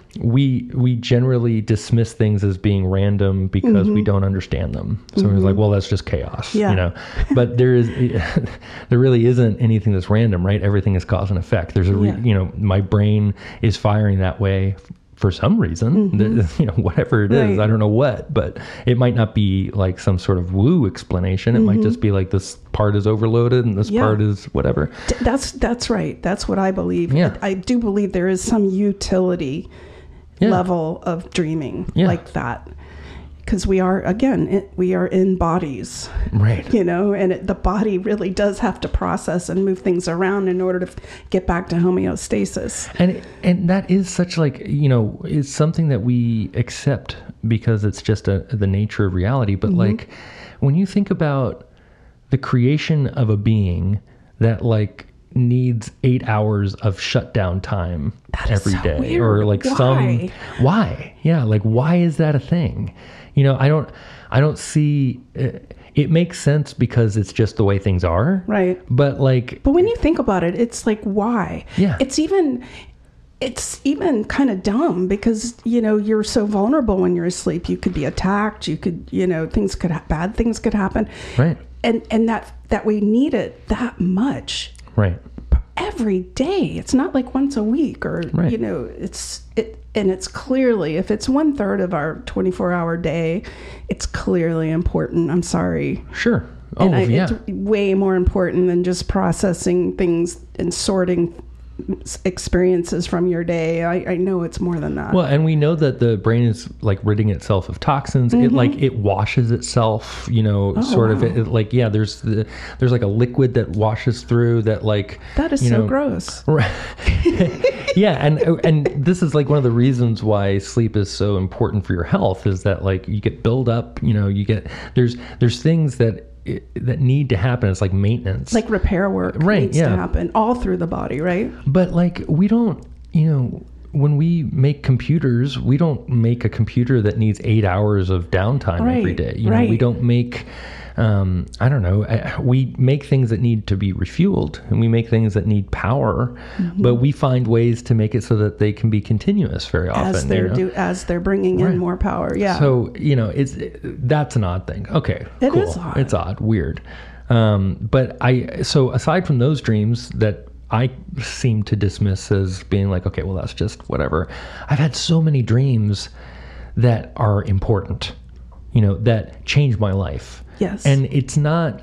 we we generally dismiss things as being random because mm-hmm. we don't understand them. So mm-hmm. we're like, well, that's just chaos, yeah. you know. But there is, there really isn't anything that's random, right? Everything is cause and effect. There's a, re, yeah. you know, my brain is firing that way for some reason. Mm-hmm. You know, whatever it is, right. I don't know what, but it might not be like some sort of woo explanation. It mm-hmm. might just be like this part is overloaded and this yeah. part is whatever. That's that's right. That's what I believe. Yeah. I, I do believe there is some utility. Yeah. level of dreaming yeah. like that, because we are, again, it, we are in bodies, Right. you know, and it, the body really does have to process and move things around in order to f- get back to homeostasis. And and that is such like, you know, it's something that we accept because it's just a, the nature of reality. But Mm-hmm. like when you think about the creation of a being that like needs eight hours of shutdown time That is every so day weird. or like Why? some why yeah like why is that a thing? You know, I don't I don't see it, it makes sense because it's just the way things are, Right. but like But when you think about it, it's like, why? Yeah. It's even, it's even kind of dumb because, you know, you're so vulnerable when you're asleep. You could be attacked. You could, you know, things could, ha- bad things could happen. right And, and that, that we need it that much right every day. It's not like once a week or, Right. you know, it's, it, and it's clearly, if it's one third of our twenty-four hour day, it's clearly important. I'm sorry. sure oh And I, yeah it's way more important than just processing things and sorting s- experiences from your day. I, I know it's more than that. Well, and we know that the brain is like ridding itself of toxins. It like it washes itself, you know, sort of Mm-hmm. wow. it, like yeah. There's the there's like a liquid that washes through that like that is you so know, gross. Right. Yeah, and and this is like one of the reasons why sleep is so important for your health is that like you get build up, you know, you get there's there's things that that need to happen. It's like maintenance. Like repair work Right, needs yeah. to happen all through the body, right? But like we don't, you know, when we make computers, we don't make a computer that needs eight hours of downtime every Right, day. You know, we right. don't make, um, I don't know, uh, we make things that need to be refueled and we make things that need power, Mm-hmm. but we find ways to make it so that they can be continuous very often. As they're you know? do as they're bringing Right. in more power. Yeah. So, you know, it's that's an odd thing. Okay, It cool. is odd. It's odd, weird. Um, but I, so aside from those dreams that I seem to dismiss as being like, okay, well, that's just whatever. I've had so many dreams that are important, you know, that change my life. Yes. And it's not,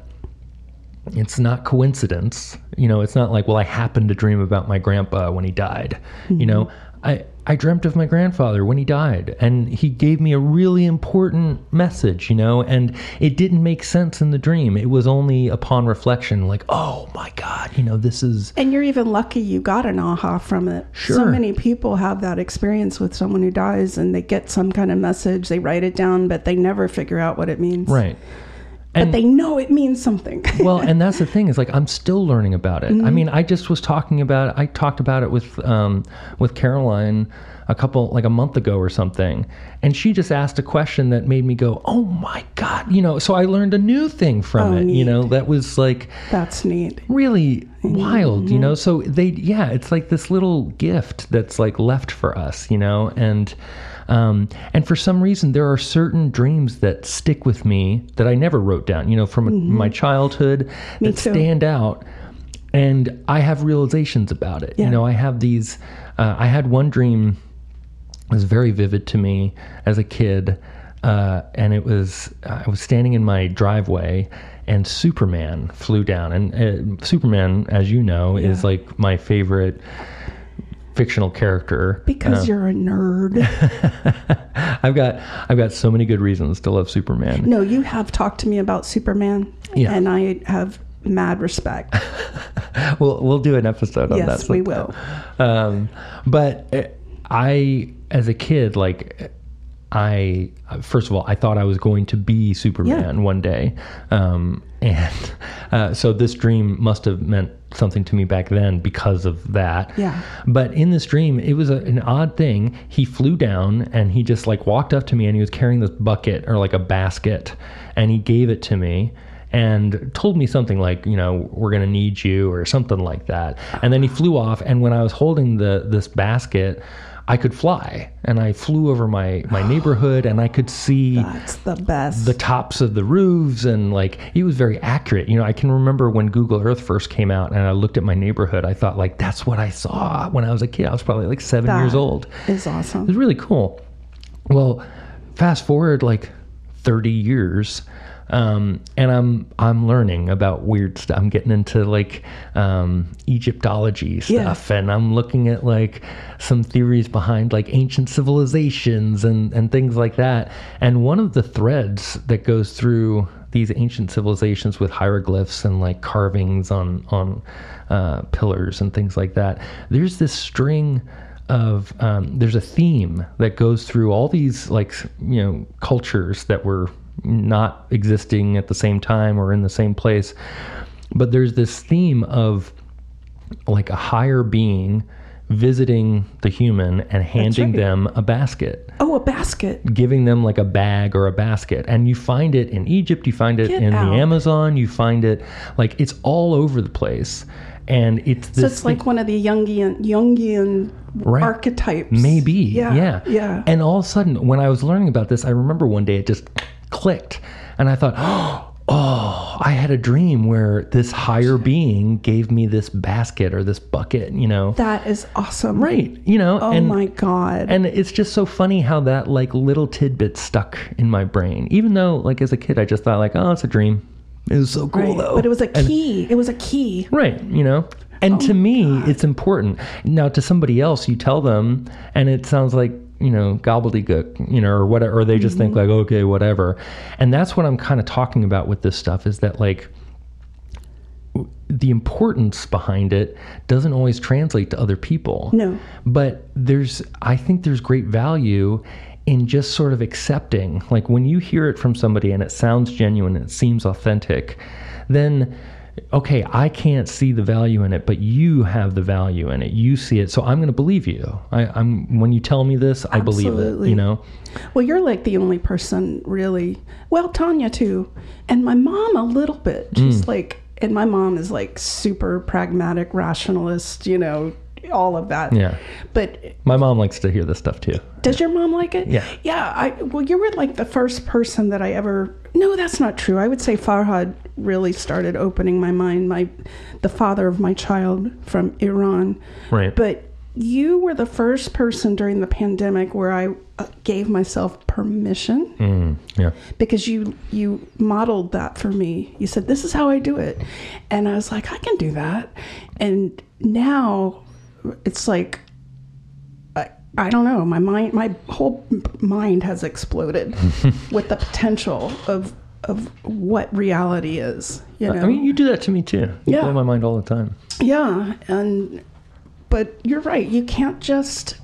it's not coincidence. You know, it's not like, well, I happened to dream about my grandpa when he died. Mm-hmm. You know, I, I dreamt of my grandfather when he died and he gave me a really important message, you know, and it didn't make sense in the dream. It was only upon reflection, like, oh my God, you know, this is, And you're even lucky you got an aha from it. So Sure. many people have that experience with someone who dies and they get some kind of message, they write it down, but they never figure out what it means. right. But they know it means something. Well, and that's the thing is like I'm still learning about it. Mm-hmm. I mean, I just was talking about I talked about it with um, with Caroline a couple like a month ago or something, and she just asked a question that made me go, "Oh my God!" You know. So I learned a new thing from Oh, it. neat. You know, that was like That's neat. really wild. Mm-hmm. You know. So they yeah, it's like this little gift that's like left for us. You know, and. Um, and for some reason, there are certain dreams that stick with me that I never wrote down, you know, from Mm-hmm. my childhood Me that too. stand out. And I have realizations about it. Yeah. You know, I have these, uh, I had one dream that was very vivid to me as a kid. Uh, and it was, I was standing in my driveway and Superman flew down. And uh, Superman, as you know, is like my favorite fictional character. Because Uh, you're a nerd. I've got I've got so many good reasons to love Superman. No, you have talked to me about Superman, Yeah. and I have mad respect. We'll we'll do an episode on that. Yes, we sometime. will. Um, but uh, I, as a kid, like I first of all, I thought I was going to be Superman Yeah. one day, um, and uh, so this dream must have meant something to me back then because of that. Yeah. But in this dream, it was a, an odd thing. He flew down and he just like walked up to me and he was carrying this bucket or like a basket, and he gave it to me and told me something like, you know, we're going to need you or something like that. And then he flew off. And when I was holding the this basket, I could fly, and I flew over my, my neighborhood, and I could see That's the best. the tops of the roofs, and like it was very accurate. You know, I can remember when Google Earth first came out and I looked at my neighborhood, I thought like that's what I saw when I was a kid. I was probably like seven That years old. is It awesome. was really cool. Well, fast forward like thirty years. Um, and I'm, I'm learning about weird stuff. I'm getting into like, um, Egyptology stuff, yeah. and I'm looking at like some theories behind like ancient civilizations and, and things like that. And one of the threads that goes through these ancient civilizations with hieroglyphs and like carvings on, on, uh, pillars and things like that, there's this string of, um, there's a theme that goes through all these like, you know, cultures that were not existing at the same time or in the same place. But there's this theme of like a higher being visiting the human and handing right. them a basket. Oh, a basket. Giving them like a bag or a basket. And you find it in Egypt, you find it Get in out. the Amazon, you find it like it's all over the place. And it's this so it's like thing, one of the Jungian Jungian right. archetypes. Maybe, yeah, yeah, yeah. And all of a sudden, when I was learning about this, I remember one day it just clicked, and I thought, oh, I had a dream where this higher being gave me this basket or this bucket. You know, that is awesome, right? You know, oh and, my God, and it's just so funny how that like little tidbit stuck in my brain, even though like as a kid I just thought like, oh, it's a dream. It was so cool right. though. But it was a And, key. It was a key. right. You know, and oh to me, God. it's important. Now to somebody else, you tell them and it sounds like, you know, gobbledygook, you know, or whatever, or they just mm-hmm. think like, okay, whatever. And that's what I'm kind of talking about with this stuff is that like the importance behind it doesn't always translate to other people. No. But there's, I think there's great value in just sort of accepting, like when you hear it from somebody and it sounds genuine and it seems authentic, then okay, I can't see the value in it, but you have the value in it. You see it, so I'm going to believe you. I, I'm when you tell me this, I Absolutely. believe it. You know. Well, you're like the only person really. Well, Tanya too, and my mom a little bit. She's mm. like, and my mom is like super pragmatic, rationalist. You know, all of that. Yeah. But my mom likes to hear this stuff too. Does your mom like it? Yeah. Yeah. I well, you were like the first person that I ever. No, that's not true. I would say Farhad really started opening my mind. My, the father of my child from Iran. Right. But you were the first person during the pandemic where I uh, gave myself permission. Mm, yeah. Because you you modeled that for me. You said, this is how I do it. And I was like, I can do that. And now it's like, I, I don't know, my mind, my whole mind has exploded with the potential of of what reality is. You know? I mean, you do that to me too. You yeah. blow my mind all the time. Yeah. And, but you're right. You can't just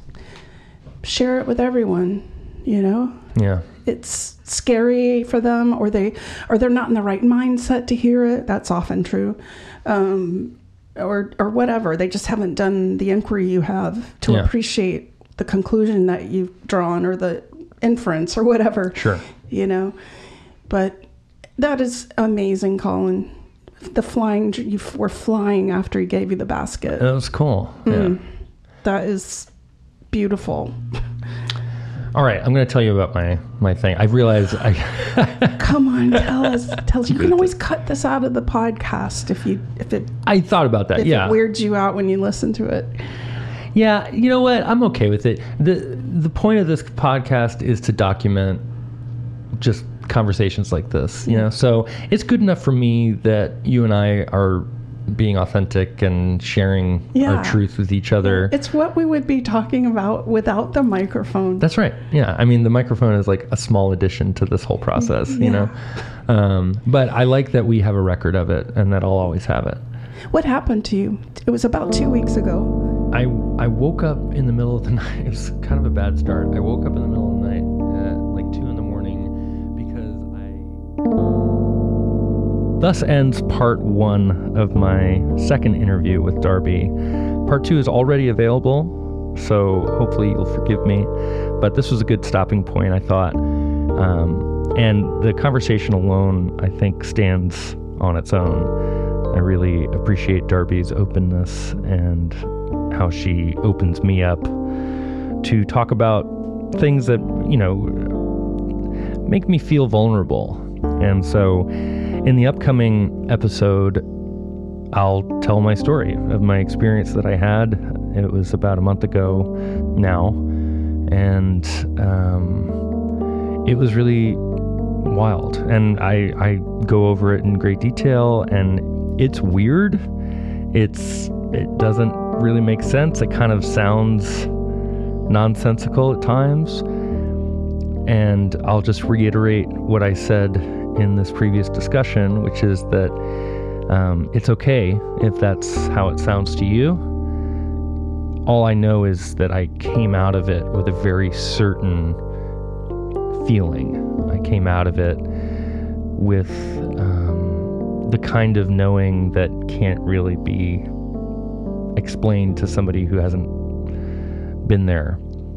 share it with everyone, you know? Yeah. It's scary for them, or they, or they're not in the right mindset to hear it. That's often true. Um, or, or whatever. They just haven't done the inquiry you have to yeah. appreciate the conclusion that you've drawn or the inference or whatever. Sure. You know, but that is amazing, Colin. The flying, you were flying after he gave you the basket. That was cool. Mm, yeah. That is beautiful. All right, I'm going to tell you about my, my thing. I realize I... Come on, tell us. Tell us. You can always cut this out of the podcast if you if it. I thought about that. If yeah. it weirds you out when you listen to it. Yeah, you know what? I'm okay with it. the The point of this podcast is to document just conversations like this. You know, so it's good enough for me that you and I are being authentic and sharing yeah. our truth with each other. It's what we would be talking about without the microphone. That's right. Yeah. I mean, the microphone is like a small addition to this whole process, yeah. you know? Um, but I like that we have a record of it and that I'll always have it. What happened to you? It was about two weeks ago. I, I woke up in the middle of the night. It was kind of a bad start. I woke up in the middle of the night at like two in the morning because I... Thus ends part one of my second interview with Darby. Part two is already available, so hopefully you'll forgive me. But this was a good stopping point, I thought. Um, and the conversation alone, I think, stands on its own. I really appreciate Darby's openness and how she opens me up to talk about things that, you know, make me feel vulnerable. And so in the upcoming episode, I'll tell my story of my experience that I had. It was about a month ago now. And um, it was really wild. And I, I go over it in great detail, and it's weird. It's it doesn't really make sense. It kind of sounds nonsensical at times. And I'll just reiterate what I said in this previous discussion, which is that um, it's okay if that's how it sounds to you. All I know is that I came out of it with a very certain feeling. I came out of it with um, the kind of knowing that can't really be explained to somebody who hasn't been there.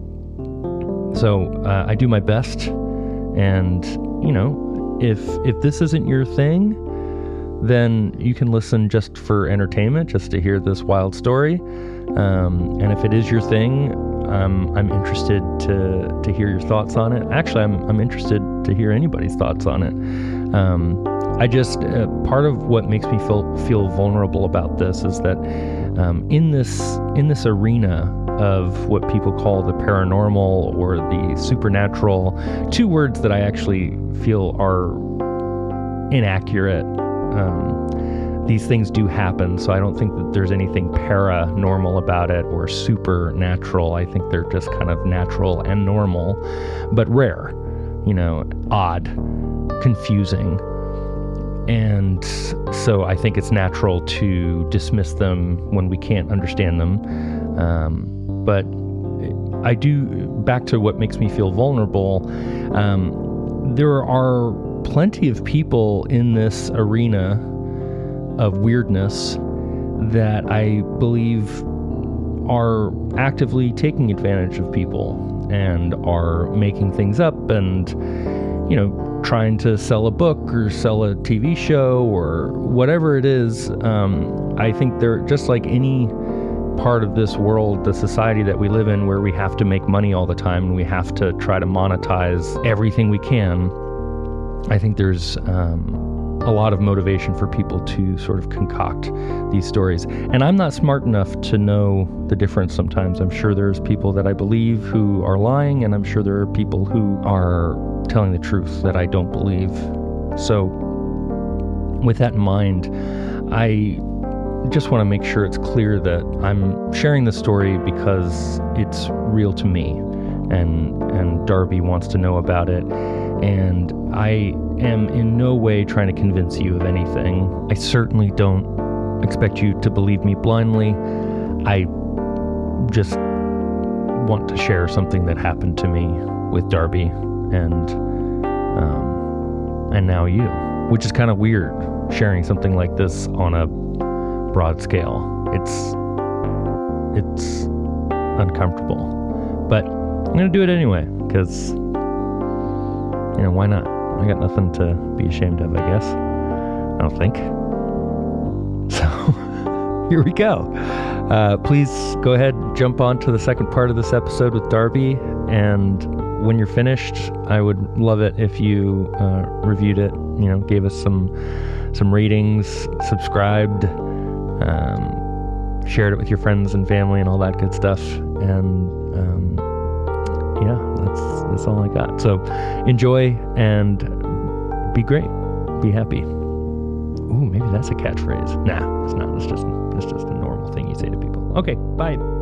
So uh, I do my best, and you know, if if this isn't your thing, then you can listen just for entertainment, just to hear this wild story. Um, and if it is your thing, um, I'm interested to to hear your thoughts on it. Actually, I'm I'm interested to hear anybody's thoughts on it. Um, I just uh, part of what makes me feel feel vulnerable about this is that um, in this in this arena of what people call the paranormal or the supernatural, two words that I actually feel are inaccurate. Um, these things do happen, so I don't think that there's anything paranormal about it or supernatural. I think they're just kind of natural and normal, but rare, you know, odd, confusing. And so I think it's natural to dismiss them when we can't understand them. Um, but I do, back to what makes me feel vulnerable, um, there are plenty of people in this arena of weirdness that I believe are actively taking advantage of people and are making things up and, you know, trying to sell a book or sell a T V show or whatever it is. Um, I think they're just like any part of this world, the society that we live in, where we have to make money all the time and we have to try to monetize everything we can. I think there's um, a lot of motivation for people to sort of concoct these stories. And I'm not smart enough to know the difference sometimes. I'm sure there's people that I believe who are lying, and I'm sure there are people who are telling the truth that I don't believe. So with that in mind, I just want to make sure it's clear that I'm sharing this story because it's real to me, and and Darby wants to know about it. And I am in no way trying to convince you of anything. I certainly don't expect you to believe me blindly. I just want to share something that happened to me with Darby and um, and now you, which is kind of weird, sharing something like this on a broad scale. It's it's uncomfortable, but I'm gonna do it anyway because, you know, why not? I got nothing to be ashamed of, I guess. I don't think. So, here we go. Uh, please go ahead, jump on to the second part of this episode with Darby, and when you're finished, I would love it if you uh, reviewed it, you know, gave us some some ratings, subscribed, um, shared it with your friends and family and all that good stuff. And um, yeah, that's that's all I got. So enjoy and be great. Be happy. Ooh, maybe that's a catchphrase. Nah, it's not. It's just it's just a normal thing you say to people. Okay, bye.